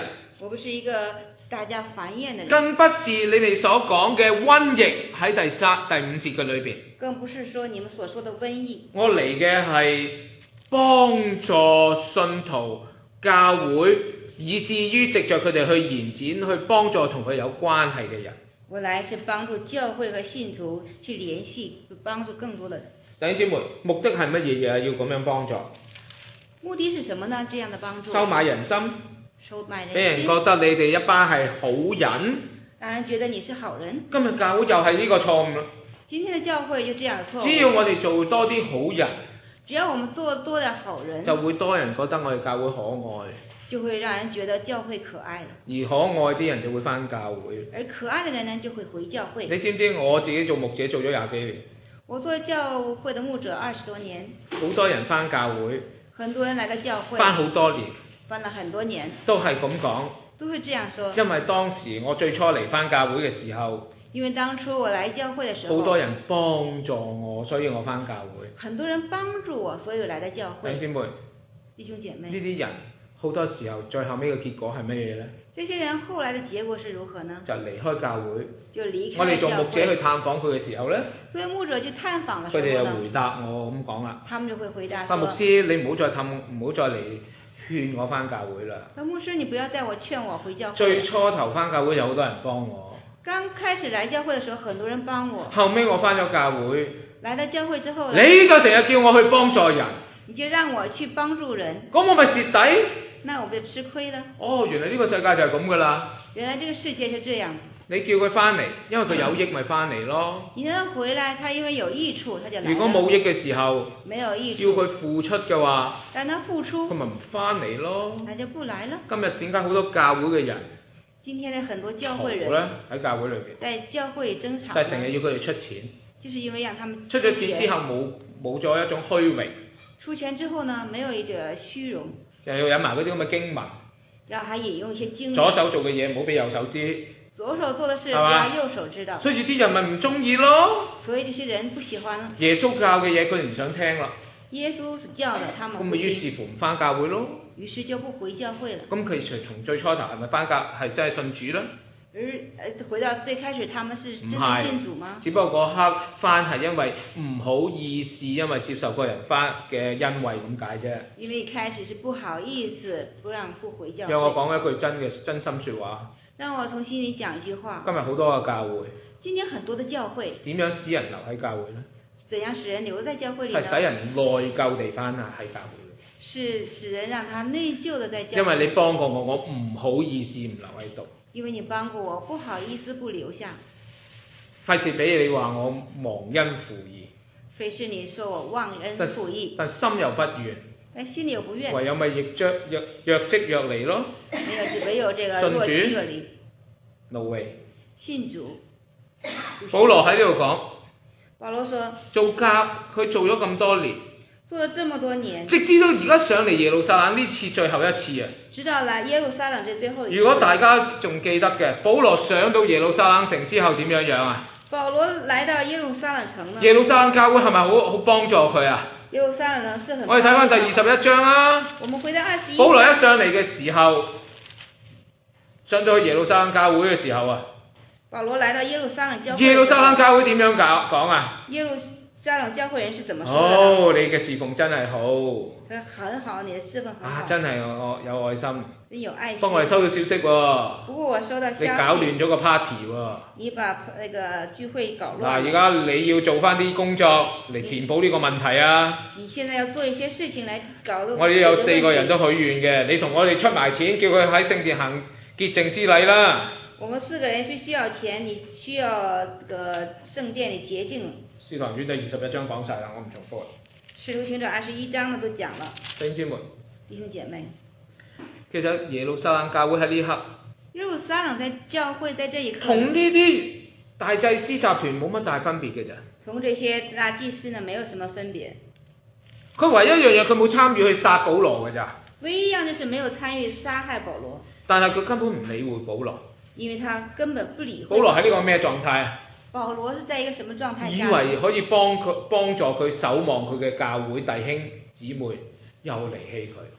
我不是一個大家煩厭的人， 更不是你哋所講嘅瘟疫喺第5節嘅裏邊。 更不是說你們所說的瘟疫。 我嚟嘅係幫助信徒教會，以至於藉着佢哋去延展，去幫助同佢有關係嘅人。 我來是幫助教會和信徒去聯繫，幫助更多的人。 弟兄姊妹，目的係乜嘢嘢要咁樣幫助？ 目的是什麼呢？這樣的幫助。 收買人心， 收買人心， 俾人覺得你哋一班係好人。 讓人覺得你是好人。 今日教會又係呢個錯誤啦。 今天的教會就這樣的錯誤。 只要我哋做多啲好人， 只要我們做多點好人， 就會多人覺得我哋教會可愛。 就會讓人覺得教會可愛了。 而可愛啲人就會返教會。 而可愛的人呢，就會回教會。 你知唔知我自己做牧者做咗20幾年？ 我做教會的牧者20多年。 好多人返教會。 很多人來到教會。 返好多年。 返了很多年。 都係咁講。 都是這樣說。 因為當時我最初嚟返教會嘅時候。 因為當初我來教會的時候。 好多人幫助我，所以我返教會。 很多人幫助我，所以我來到教會。 弟兄姐妹。 弟兄姐妹。 呢啲人。好多時候最後尾嘅結果係乜嘢呢？ 這些人後來的結果是如何呢？ 就離開教會。 就離開教會。 我哋做牧者去探訪佢嘅時候呢， 所以牧者去探訪嘅時候呢， 佢哋又回答我咁講啦。 他們就會回答說： 牧師，你唔好再嚟勸我返教會啦。 牧師，你不要帶我勸我回教會。 最初頭返教會有好多人幫我。 剛開始來教會嘅時候，很多人幫我。 後尾我返咗教會。 來到教會之後， 你就成日叫我去幫助人。 你就讓我去幫助人。 咁我咪蝕底？ 那我不就吃虧了？ 哦，原來呢個世界就係咁噶啦。 原來這個世界是這樣。 你叫佢返嚟，因為佢有益咪返嚟咯。 你讓他回來，他因為有益處，他就來了。 如果冇益嘅時候， 沒有益處， 要佢付出嘅話， 讓他付出， 佢咪唔返嚟咯。 那就不來了。 今日點解好多教會嘅人？ 今天的很多教會人喺教會裏邊， 在教會爭吵， 就係成日要佢哋出錢。 就是因為讓他們出咗錢之後冇咗一種虛榮。 出錢之後呢，沒有一個虛榮。 又要引埋嗰啲咁嘅經文。 讓他引用一些經文。 左手做嘅嘢唔好俾右手知。 左手做的事不要右手知道。 所以啲人咪唔中意咯。 所以這些人不喜歡。 耶穌教嘅嘢佢哋唔想聽啦。 耶穌是教的，他們不聽。 咁咪於是乎唔返教會咯。 於是就不回教會了。 咁佢從最初頭係咪返教係真係信主咧？ 回到最開始，他們是真的信主嗎？ 只不過嗰刻返係因為唔好意思，因為接受個人返嘅恩惠咁解啫。 因為一開始是不好意思，不回教會。 讓我講一句真心説話。 讓我從心裡講一句話。 今日好多個教會。 今天很多的教會。 點樣使人留喺教會呢？ 怎樣使人留在教會裡呢？ 係使人內疚地返喺教會。 是使人讓他內疚的在教會。 因為你幫過我，我唔好意思唔留喺度。 因為你幫過我，不好意思不留下。 費事俾你話我忘恩負義。 費事你說我忘恩負義。 但心又不願。 但心裡又不願。 唯有咪若即若離咯。 唯有這個若即若離。 No way。 信主。 保羅喺呢度講。 保羅說。 佢做咗咁多年。 做了這麼多年， 直至到而家上嚟耶路撒冷呢次最後一次啊！ 直到來耶路撒冷這最後一次。 如果大家仲記得嘅，保羅上到耶路撒冷城之後點樣啊？ 保羅來到耶路撒冷城呢？ 耶路撒冷教會係咪好幫助佢啊？ 耶路撒冷呢是很。 我哋睇翻第21章啊。 我們回到21。 保羅一上嚟嘅時候，上到去耶路撒冷教會嘅時候啊。 保羅來到耶路撒冷教會。 耶路撒冷教會點樣講啊？ 耶路撒冷教會人是怎麼說的？ 哦，你嘅侍奉真係好。 很好，你的侍奉很好。 真係我有愛心。 你有愛心。 不過我哋收到消息喎。 不過我收到消息。 你搞亂咗個 party 喎。 你把那個聚會搞亂。 而家你要做翻啲工作嚟填補呢個問題啊！ 你現在要做一些事情來搞。 我哋有4個人都許願嘅，你同我哋出埋錢，叫佢喺聖殿行潔淨之禮啦。 我們4個人是需要錢，你需要個聖殿裡潔淨。 使徒行傳第21章講晒啦，我唔重複啦。 使徒行傳21章呢都講了。弟兄姐妹， 其實耶路撒冷教會喺呢刻， 耶路撒冷在教會在這一刻， 同呢啲大祭司集團冇乜大分別嘅咋。 同這些大祭司呢沒有什麼分別。 佢唯一一樣嘢佢冇參與去殺保羅嘅咋。 唯一一樣就是沒有參與殺害保羅。 但係佢根本唔理會保羅。 因為他根本不理會。 保羅喺呢個咩狀態啊？ 保羅是在一個什麼狀態下？ 以為可以幫助佢守望佢嘅教會弟兄姊妹，又離棄佢。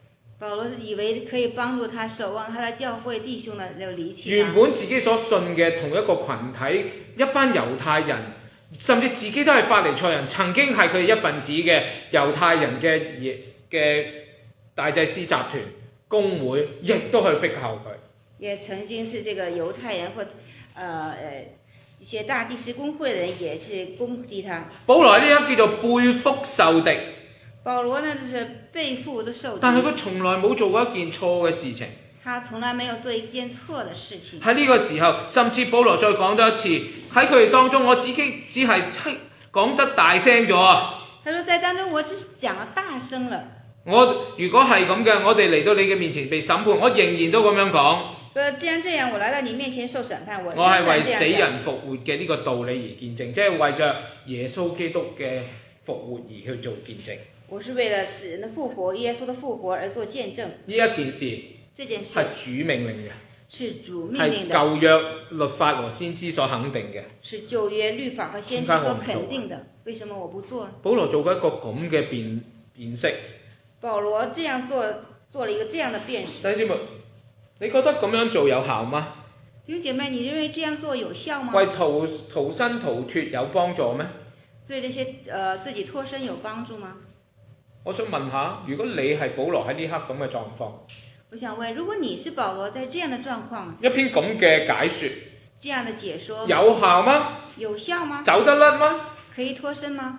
保羅以為可以幫助他守望他的教會弟兄呢，就離棄他。 原本自己所信嘅同一個群體，一班猶太人，甚至自己都係法利賽人，曾經係佢哋一份子嘅猶太人嘅大祭司集團公會，亦都去逼靠佢。 也曾經是這個猶太人或一些大祭司公會的人，也是攻擊他。 保羅呢一刻叫做背腹受敵。 保羅呢，就是背負的受敵。 但係佢從來冇做過一件錯嘅事情。 他從來沒有做一件錯的事情。 喺呢個時候，甚至保羅再講多一次，喺佢哋當中，我自己只係講得大聲咗啊！ 他說在當中我只是講了大聲了。 我如果係咁嘅，我哋嚟到你嘅面前被審判，我仍然都咁樣講。 既然這樣，我來到你面前受審判，我係為死人復活嘅呢個道理而見證，即係為着耶穌基督嘅復活而去做見證。 我是為了使人的復活，耶穌的復活而做見證。 呢一件事， 這件事係主命令嘅， 是主命令的， 係舊約律法和先知所肯定嘅， 是舊約律法和先知所肯定的。為什麼我不做？ 保羅做過一個咁嘅辨識。 保羅這樣做了一個這樣的辨識。 弟兄姊妹，你覺得咁樣做有效嗎？ 弟兄姐妹，你認為這樣做有效嗎？ 為逃生逃脫有幫助咩？ 對這些自己脫身有幫助嗎？ 我想問下，如果你係保羅喺呢刻咁嘅狀況， 我想問，如果你是保羅在這樣的狀況， 一篇咁嘅解說， 這樣的解說有效嗎？ 有效嗎？ 走得甩嗎？ 可以脫身嗎？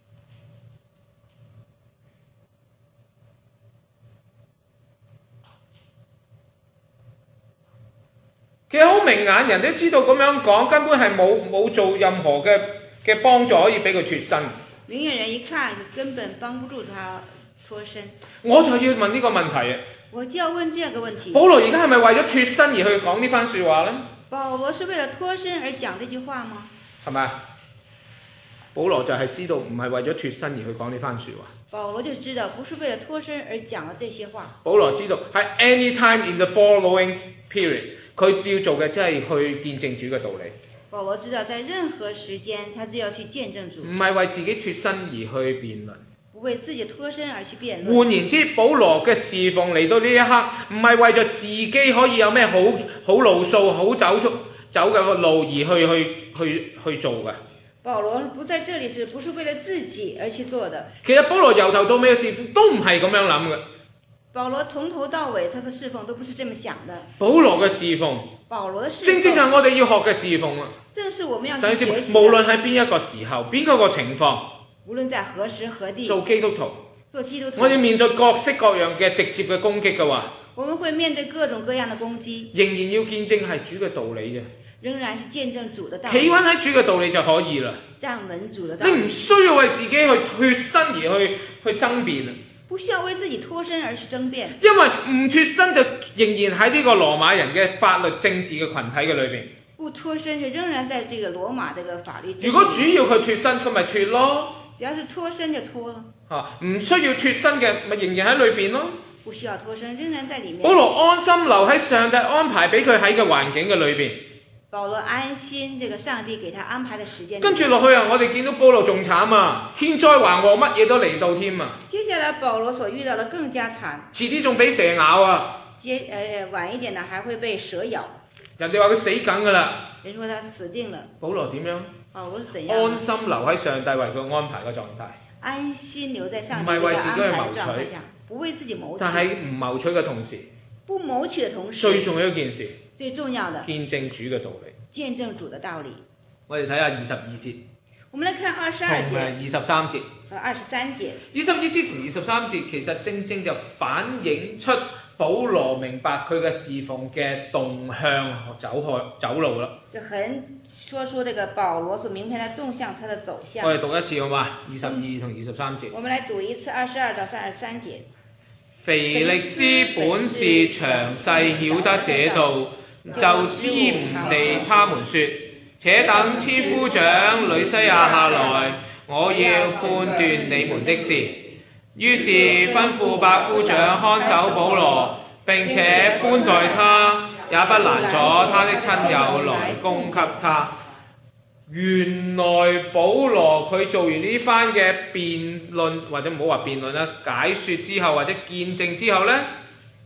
其實好明眼人都知道咁樣講根本係冇做任何嘅幫助可以俾佢脫身。 明眼人一看根本幫不助他脫身。 我就要問呢個問題啊！ 我就要問這個問題。 保羅而家係咪為咗脫身而去講呢番說話呢？ 保羅是為了脫身而講這句話嗎？係咪？保羅就係知道唔係為咗脫身而去講呢番說話。 保羅就知道不是為了脫身而講了這些話。 保羅知道喺 any time in the following period， 佢要做嘅即係去見證主嘅道理。 保羅知道在任何時間他只要去見證主， 唔係為自己脫身而去辯論， 不為自己脫身而去辯論。 換言之，保羅嘅侍奉嚟到呢一刻，唔係為咗自己可以有咩好路數、好走嘅路而去做嘅。 保羅不在這裡，不是為了自己而去做的。 其實保羅由頭到尾嘅侍奉都唔係咁樣諗嘅。 保羅從頭到尾，他的侍奉都不是這麼想的。 保羅嘅侍奉， 保羅的侍奉， 正係我哋要學嘅侍奉啊！ 正是我們要去學習的。 無論喺邊一個時候、邊一個情況， 無論在何時何地， 做基督徒， 我哋面對各式各樣嘅直接嘅攻擊嘅話， 我們會面對各種各樣的攻擊， 仍然要見證係主嘅道理啫。 仍然是見證主的道理。 企穩喺主嘅道理就可以啦。 站穩主的道理。 你唔需要為自己去脫身而去爭辯啊！ 不需要為自己脫身而去爭辯。 因為唔脫身就仍然喺呢個羅馬人嘅法律政治嘅群體嘅裏邊。 不脫身就仍然在這個羅馬這個法律政治。 如果主要佢脫身，佢咪脫咯。 只要是脫身就脫咯。 唔需要脫身嘅咪仍然喺裏邊咯。 不需要脫身，仍然在裡面。 保羅安心留喺上帝安排俾佢喺嘅環境嘅裏邊。 保羅安心，這個上帝給他安排的時間。 跟住落去啊，我哋見到保羅仲慘啊，天災橫禍乜嘢都嚟到添啊。 接下來保羅所遇到的更加慘。 遲啲仲俾蛇咬啊。 晚一點呢，還會被蛇咬。 人哋話佢死梗噶啦。 人說他死定了。 保羅點樣？ 保羅是怎樣？ 安心留喺上帝為佢安排嘅狀態。 安心留在上帝為他安排嘅狀態下，不為自己謀取。 但係唔謀取嘅同時， 不謀取嘅同時， 最重要一件事， 最重要的見證主嘅道理。 見證主的道理。 我哋睇下22節。 我們來看22節。 同埋23節。 和23節。 22節同23節其實正正就反映出保羅明白佢嘅侍奉嘅動向走路啦。 就很說出這個保羅所明白的動向，他的走向。 我哋讀一次好嘛？22同23節。 我們來讀一次22到33節。 腓力斯本是詳細曉得這道，就知誤地他們說，且等千夫長呂西亞下來，我要判斷你們的事。於是吩咐百夫長看守保羅，並且寬待他，也不攔阻他的親友來供給他。原來保羅佢做完呢番嘅辯論，或者唔好話辯論啦，解說之後或者見證之後呢，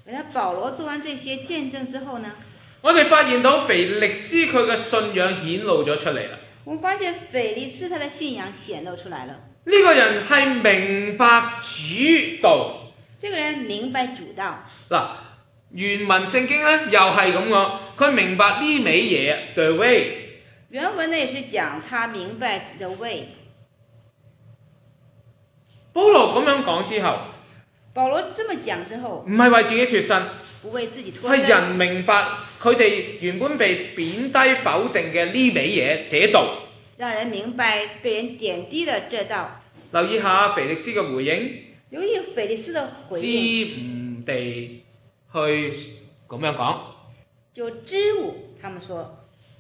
原來保羅做完這些見證之後呢， 我哋發現到腓力斯佢嘅信仰顯露咗出嚟啦。 我們發現腓力斯他的信仰顯露出來了。 呢個人係明白主道。 這個人明白主道。 嗱，原文聖經咧又係咁講，佢明白呢味嘢 the way。 原文呢也是講他明白 the way。 保羅咁樣講之後， 保羅這麼講之後， 唔係為自己脫身， 不為自己脫身， 係人明白佢哋原本被貶低否定嘅呢味嘢這道， 讓人明白被人貶低的這道。 留意下腓力斯嘅回應， 留意腓力斯的回應， 知誤地去咁樣講， 就知誤，他們說，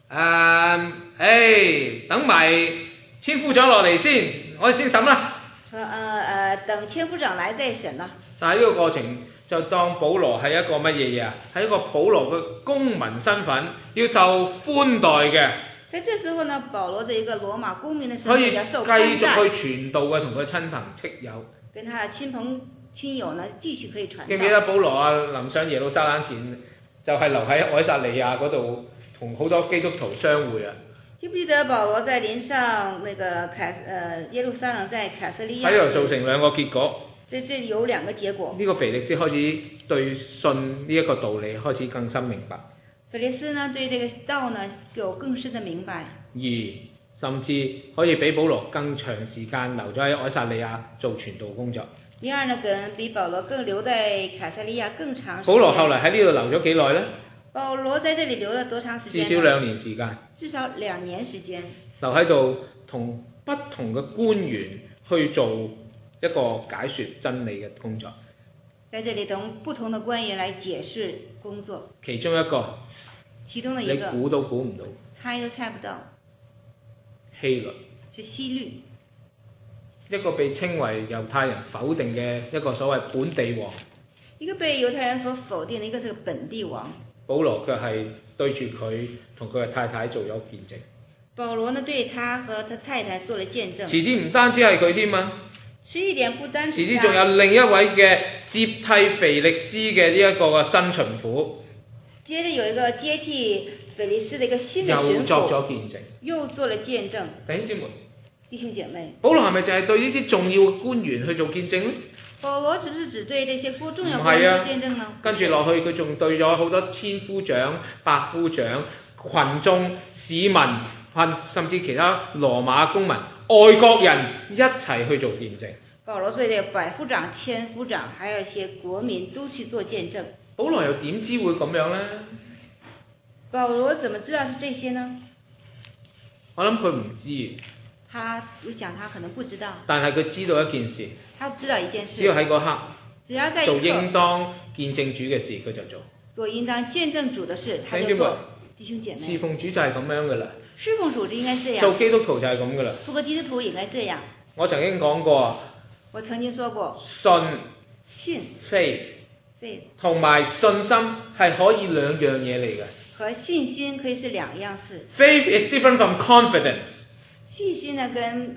等埋千夫長落嚟先，我哋先審啦。 說等千夫長來再審啦。 但係呢個過程就當保羅係一個乜嘢嘢啊？係一個保羅嘅公民身份，要受寬待嘅。 在這時候呢，保羅的一個羅馬公民的身可以繼份要受寬待， 續去傳道嘅，同佢親朋戚友。 跟他的親朋親友呢繼續可以傳道。 記唔記得保羅啊？臨上耶路撒冷前，就係留喺凱撒利亞嗰度，同好多基督徒相會啊！ 記不記得保羅在臨上那個耶路撒冷在凱撒利亞？ 喺度造成兩個結果。 在這裡有兩個結果。 呢個腓力斯開始對信呢一個道理開始更深明白。 腓力斯呢對這個道呢有更深的明白。 而甚至可以比保羅更長時間留咗喺凱撒利亞做傳道工作。 第二呢，比保羅更留在凱撒利亞更長時間。 保羅後嚟喺呢度留咗幾耐呢？ 保羅在這裡留了多長時間？ 至少2年時間。 至少2年時間。 留喺度同不同嘅官員去做一個解說真理嘅工作。 在這裡同不同的官員來解釋工作。 其中一個，你估都估唔到， 猜都猜不到。 希律。 是希律。 一個被稱為猶太人否定嘅一個所謂本地王。 一個被猶太人所否定的一個是本地王。 保羅卻係對住佢同佢嘅太太做咗見證。 保羅呢對他和他太太做了見證。 遲啲唔單止係佢添啊！ 遲一點不單止。 遲啲仲有另一位嘅接替腓力斯嘅呢一個嘅新巡撫。 接着有一個接替腓力斯的一個新的巡撫。 又作咗見證。 又做了見證。 弟兄姊妹。 弟兄姐妹。 保羅係咪就係對呢啲重要嘅官員去做見證呢？ 保羅只是只對這些重要官員做見證呢？ 跟住落去佢仲對咗好多千夫長、百夫長、群眾、市民，甚至其他羅馬公民、外國人一齊去做見證。 保羅對這百夫長、千夫長，還有一些國民都去做見證。 保羅又點知會咁樣呢？ 保羅怎麼知道是這些呢？ 我諗佢唔知。 我想他可能不知道。但係佢知道一件事。 他知道一件事。 只要喺嗰刻。 只要在做應當見證主嘅事，佢就做。 做應當見證主的事，他就做。弟兄姐妹。 侍奉主就係咁樣噶啦。 侍奉主就應該這樣。 做基督徒就係咁噶啦。 做個基督徒應該這樣。 我曾經講過。 我曾經說過。信。 faith。同埋信心係可以兩樣嘢嚟嘅。 和信心可以是兩樣事。 Faith is different from confidence。 信心呢跟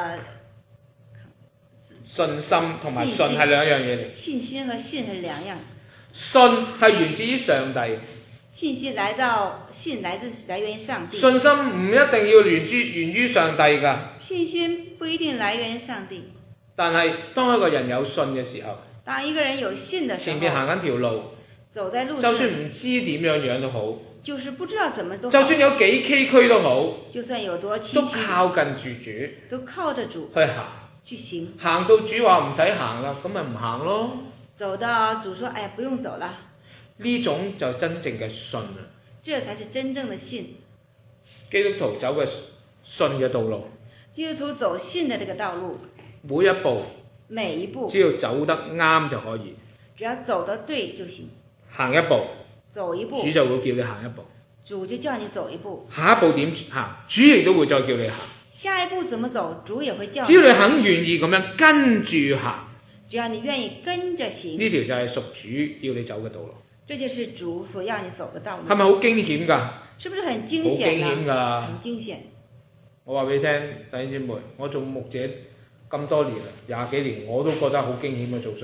信心同埋信係兩樣嘢嚟。 信心和信係兩樣。 信係源自於上帝。 信來源於上帝。 信心唔一定要源於上帝㗎。 信心不一定來源於上帝。 但係當一個人有信嘅時候， 當一個人有信的時候， 前邊行緊條路， 走在路上， 就算唔知點樣都好， 就是不知道怎麼都好， 就算有幾崎嶇都好， 就算有多崎嶇， 都靠近住主， 都靠着主去行， 去行， 行到主話唔使行啦，咁咪唔行咯。 走到主說，不用走啦， 呢種就真正嘅信啦。 這才是真正的信。 基督徒走嘅信嘅道路， 基督徒走信的這個道路， 每一步， 只要走得啱就可以， 只要走得對就行。 行一步， 走一步， 主就會叫你行一步。 主就叫你走一步。 下一步點行，主亦都會再叫你行。 下一步怎麼走，主也會叫你。 只要你肯願意咁樣跟住行， 只要你願意跟着行， 呢條就係屬主要你走嘅道路。 這就是主所要你走嘅道路。 係咪好驚險㗎？ 是不是很驚險？ 好驚險㗎！ 很驚險。 我話俾你聽，弟兄姊妹，我做牧者咁多年啦，20幾年，我都覺得好驚險嘅做信徒。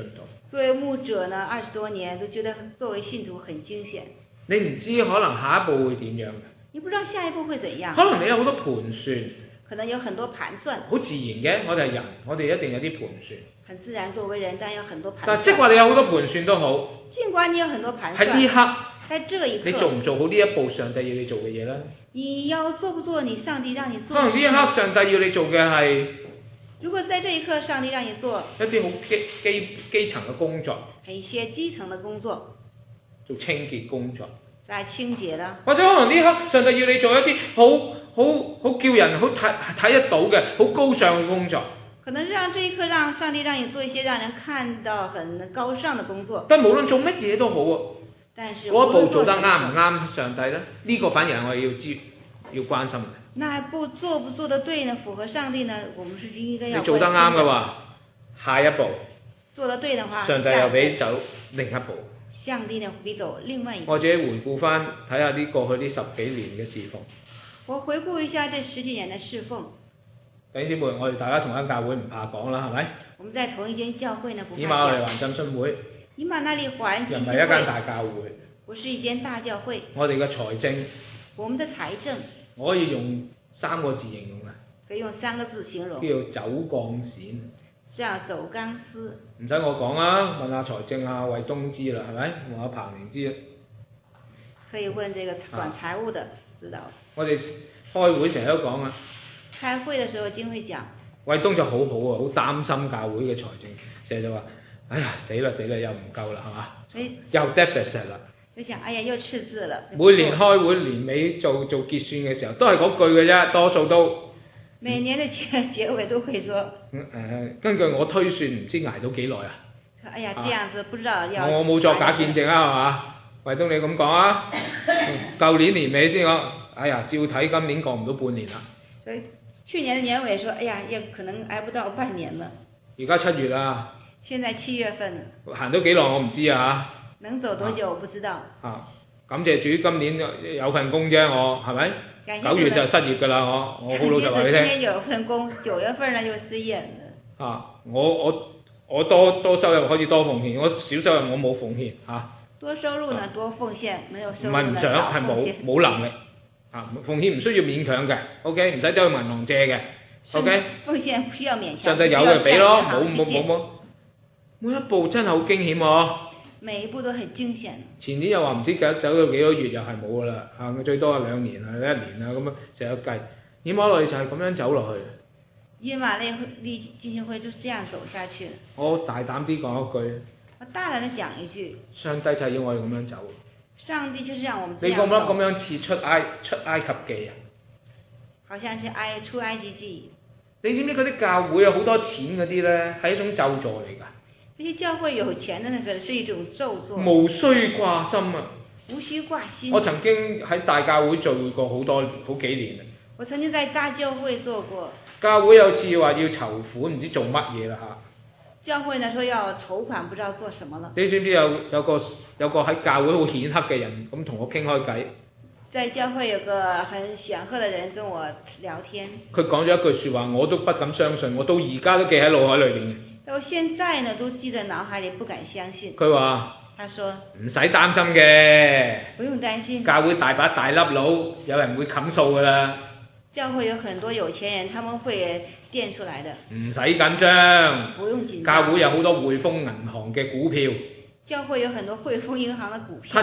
作為牧者呢，20多年都覺得作為信徒很驚險。 你唔知可能下一步會點樣嘅， 你不知道下一步會怎樣。 可能你有好多盤算， 可能有很多盤算。 好自然嘅，我哋係人，我哋一定有啲盤算。 很自然，作為人，但有很多盤算。 但即係話你有好多盤算都好， 儘管你有很多盤算， 喺呢刻， 在這一刻， 你做唔做好呢一步上帝要你做嘅嘢呢？ 你要做不做你上帝讓你做？ 可能呢一刻上帝要你做嘅係， 如果在這一刻上帝讓你做一啲好基層嘅工作， 係一些基層嘅工作， 做清潔工作， 在清潔啦。 或者可能呢一刻上帝要你做一啲好叫人好睇得到嘅好高尚嘅工作。 可能讓這一刻讓上帝讓你做一些讓人看到很高尚的工作。 但無論做乜嘢都好啊， 但是嗰一步做得啱唔啱上帝呢？呢個反而係我哋要關心嘅。 那一步做不做得對呢？符合上帝呢？我們是應該要關心的。 你做得啱嘅話，下一步做得對的話， 上帝又俾走另一步。 上帝呢俾走另外一步。 我自己回顧翻睇下呢過去呢10幾年嘅侍奉。 我回顧一下這10幾年的侍奉。 弟兄姊妹，我哋大家同一教會唔怕講啦，係咪？ 我們在同一間教會呢，不怕講。 起碼我哋環浸信會， 起碼那裡環浸信會又唔係一間大教會， 不是一間大教會。 我哋嘅財政， 我們的財政， 我可以用3個字形容嘅， 可以用3個字形容， 叫做走鋼線。 叫走鋼絲。唔使我講啊，問下財政啊，衛東知啦，係咪？問下彭明知啦。 可以問這個管財務的，知道。 我哋開會成日都講啊。 開會嘅時候經會講。 衛東就好好啊，好擔心教會嘅財政，成日就話：哎呀死啦，又唔夠啦，係嘛？又 deficit 啦。 就想哎呀又赤字了。 每年開會年尾做結算嘅時候，都係嗰句嘅啫，多數都。 每年嘅結尾都會說。 根據我推算，唔知捱到幾耐啊？ 哎呀，這樣子不知道要。 我冇作假見證啊，係嘛？衛東你咁講啊？舊年年尾先講，哎呀，照睇今年過唔到半年啦。 所以去年的年尾說，哎呀，也可能捱不到半年了。 而家7月啦。 現在7月份。 行咗幾耐我唔知啊。 能走多久我不知道。 感謝主，今年有份工啫，我係咪？9月就失業㗎啦，我好老實話你聽。 今年有份工，9月份呢就失業了。 我多收入可以多奉獻，我少收入我冇奉獻嚇。 多收入呢多奉獻，沒有收入呢唔係唔想，係冇能力。奉獻唔需要勉強嘅 ，OK， 唔使走去銀行借嘅 ，OK。 奉獻唔需要勉強。 上帝有就俾咯，冇。每一步真係好驚險喎。 每一步都很驚險。前年又話唔知走到幾多月又係冇㗎啦，最多係2年啊，1年啊咁樣成日計，以馬內利就係咁樣走落去。 以馬內利基金會就是這樣走下去。 我大膽啲講一句。 我大膽地講一句。上帝就係要我哋咁樣走。 上帝就是讓我們這樣走。 你覺唔覺得咁樣似出埃及記啊？ 好像是出埃及記。 你知唔知嗰啲教會有好多錢嗰啲咧，係一種咒詛嚟㗎？ 這些教會有錢的那個是一種咒詛。 無需掛心啊！ 無需掛心。 我曾經喺大教會聚會過好幾年啦。 我曾經在大教會做過。 教會有次話要籌款，唔知做乜嘢啦嚇。 教會呢說要籌款，不知道做什麼了。 你知唔知有個喺教會好顯赫嘅人咁同我傾開偈？ 在教會有個很顯赫的人跟我聊天。佢講咗一句説話，我都不敢相信，我到而家都記喺腦海裏邊嘅。 到現在呢，都記在腦海裡，不敢相信。 佢話： 他說唔使擔心嘅， 不用擔心。 教會大把大粒佬，有人會冚數㗎啦。 教會有很多有錢人，他們會墊出來的。 唔使緊張。 不用緊張。 教會有好多匯豐銀行嘅股票。 教會有很多匯豐銀行的股票。 趁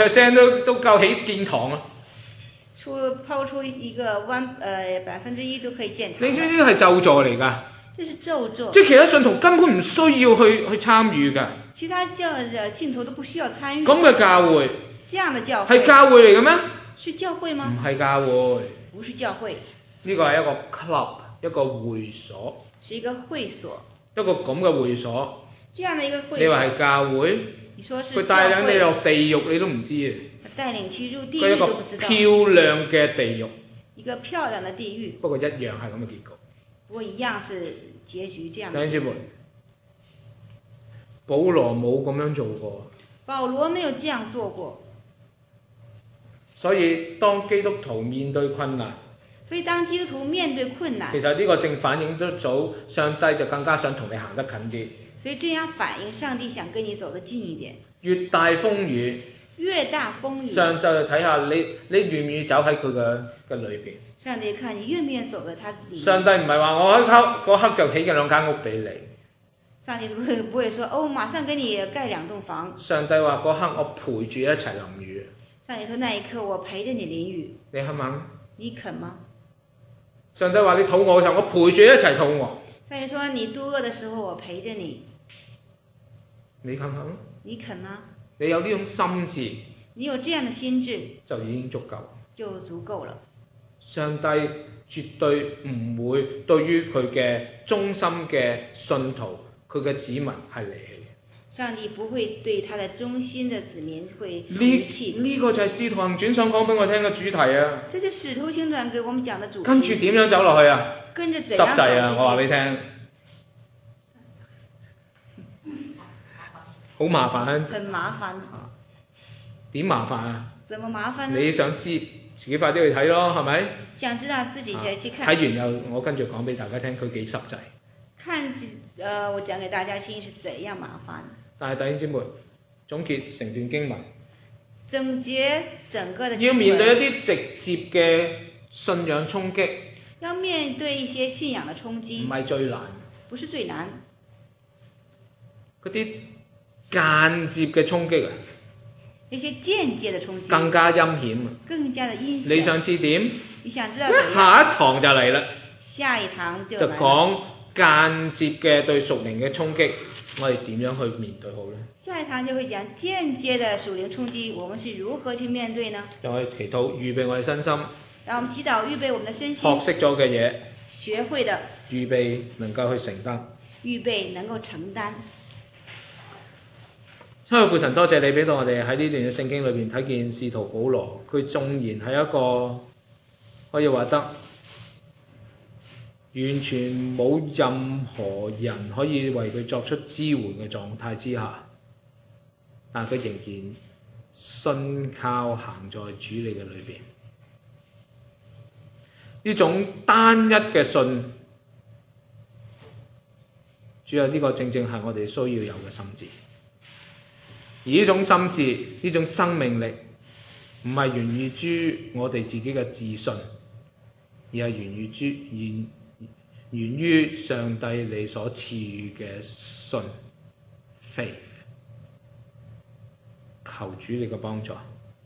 1%都夠起建堂啊！ 拋出一個1%都可以建堂。 你知唔知係咒詛嚟㗎？ 這是咒詛。 即係其他信徒根本唔需要去參與㗎。 其他信徒都不需要參與。 咁嘅教會。 這樣的教會。 係教會嚟嘅咩？ 是教會嗎？ 唔係教會。 不是教會。 呢個係一個 club，一個會所。 是一個會所。 一個咁嘅會所。 這樣的一個會所。 你話係教會？ 你說是教會。 佢帶領你落地獄，你都唔知啊！ 帶領去入地獄都不知道。 佢一個漂亮嘅地獄。 一個漂亮的地獄。 不過一樣係咁嘅結局。 不過一樣是結局這樣。弟兄姊妹，保羅冇咁樣做過。 保羅沒有這樣做過。 所以當基督徒面對困難， 其實呢個正反映得到上帝就更加想同你行得近啲。 所以這樣反映上帝想跟你走得近一點。 越大風雨， 越大風雨， 上帝就睇下你願唔願意走喺佢嘅裏邊。 上帝看你願唔願意走在他裏面。 上帝唔係話我嗰刻就起緊兩間屋俾你。 上帝不會說哦，馬上給你蓋2棟房。 上帝話嗰刻我陪住一齊淋雨。 上帝說那一刻我陪着你淋雨。 你肯唔肯？ 你肯嗎？ 上帝話你肚餓嘅時候，我陪住一齊肚餓。 上帝說你肚餓的時候，我陪着你。 你肯唔肯？ 你肯嗎？ 你有呢種心志， 你有這樣的心志， 就已經足夠， 就足夠了。 上帝絕對唔會對於佢嘅忠心嘅信徒，佢嘅子民係離棄。 上帝不會對他的忠心的子民會離棄。 呢個就係《使徒行傳》想講俾我聽嘅主題啊！ 這就是《使徒行傳》給我們講的主題。 跟住點樣走落去啊？ 跟着怎樣走？ 濕滯啊！我話俾你聽，好麻煩。 很麻煩。 點麻煩啊？ 怎麼麻煩呢？ 你想知自己快啲去睇咯，係咪？ 想知道自己再去看。 睇完又我跟住講俾大家聽，佢幾濕滯。 看，我講給大家聽是怎樣麻煩。 但係弟兄姊妹，總結成段經文。 總結整個的經文。 要面對一啲直接嘅信仰衝擊。 要面對一些信仰的衝擊。 唔係最難。 不是最難。 嗰啲間接嘅衝擊啊！ 一些間接的衝擊。 更加陰險啊！ 更加的陰險。 你想知點？ 你想知道點？ 下一堂就嚟啦。 下一堂就講間接嘅對屬靈嘅衝擊，我哋點樣去面對好呢？ 下一堂就會講間接的屬靈衝擊，我們是如何去面對呢？ 讓我哋祈禱，預備我哋身心。 讓我們祈禱，預備我們的身心。 學識咗嘅嘢。 學會的。 預備能夠去承擔。 預備能夠承擔。 親愛父神，多謝你俾到我哋喺呢段嘅聖經裏邊睇見使徒保羅，佢縱然係一個可以話得完全冇任何人可以為佢作出支援嘅狀態之下，但佢仍然信靠行在主你嘅裏邊。呢種單一嘅信，主要呢個正正係我哋需要有嘅心志。而呢種心志，呢種生命力，唔係源於我哋自己嘅自信，而係源於上帝你所賜予嘅信 faith。求主你嘅幫助。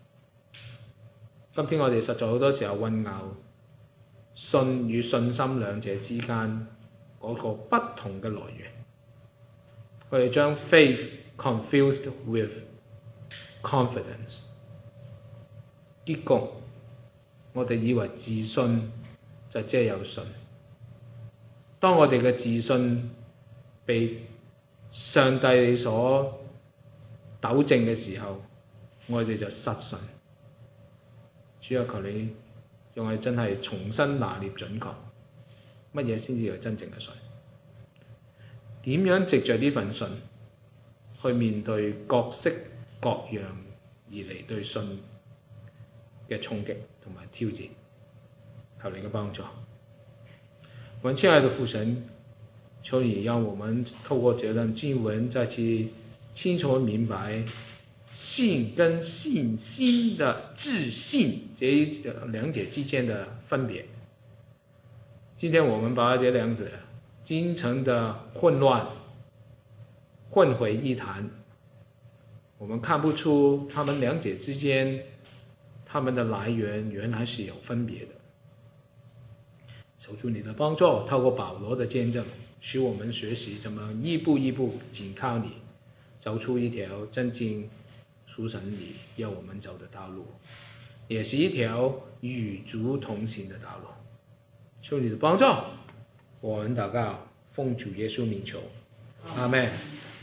今天我哋實在好多時候混淆信與信心兩者之間嗰個不同嘅來源，我哋將 faith confused with confidence。結局我哋以為自信就即係有信，當我哋嘅自信被上帝所糾正嘅時候，我哋就失信。主啊，求你讓我哋真係重新拿捏準確，乜嘢先至係真正嘅信？點樣藉着呢份信去面對各式各樣而嚟對信嘅衝擊同埋挑戰？求你嘅幫助。我們親愛的父神，求你讓我們透過這段經文再次清楚明白信跟信心的自信這兩者之間的分別。今天我們把這兩者經常的混亂混為一談，我們看不出他們兩者之間他們的來源原來是有分別的。求主你的幫助，透過保羅的見證，使我們學習怎麼一步一步緊靠你，走出一條真正屬神你要我們走的道路，也是一條與主同行的道路。求你的幫助，我們禱告，奉主耶穌名求，阿們。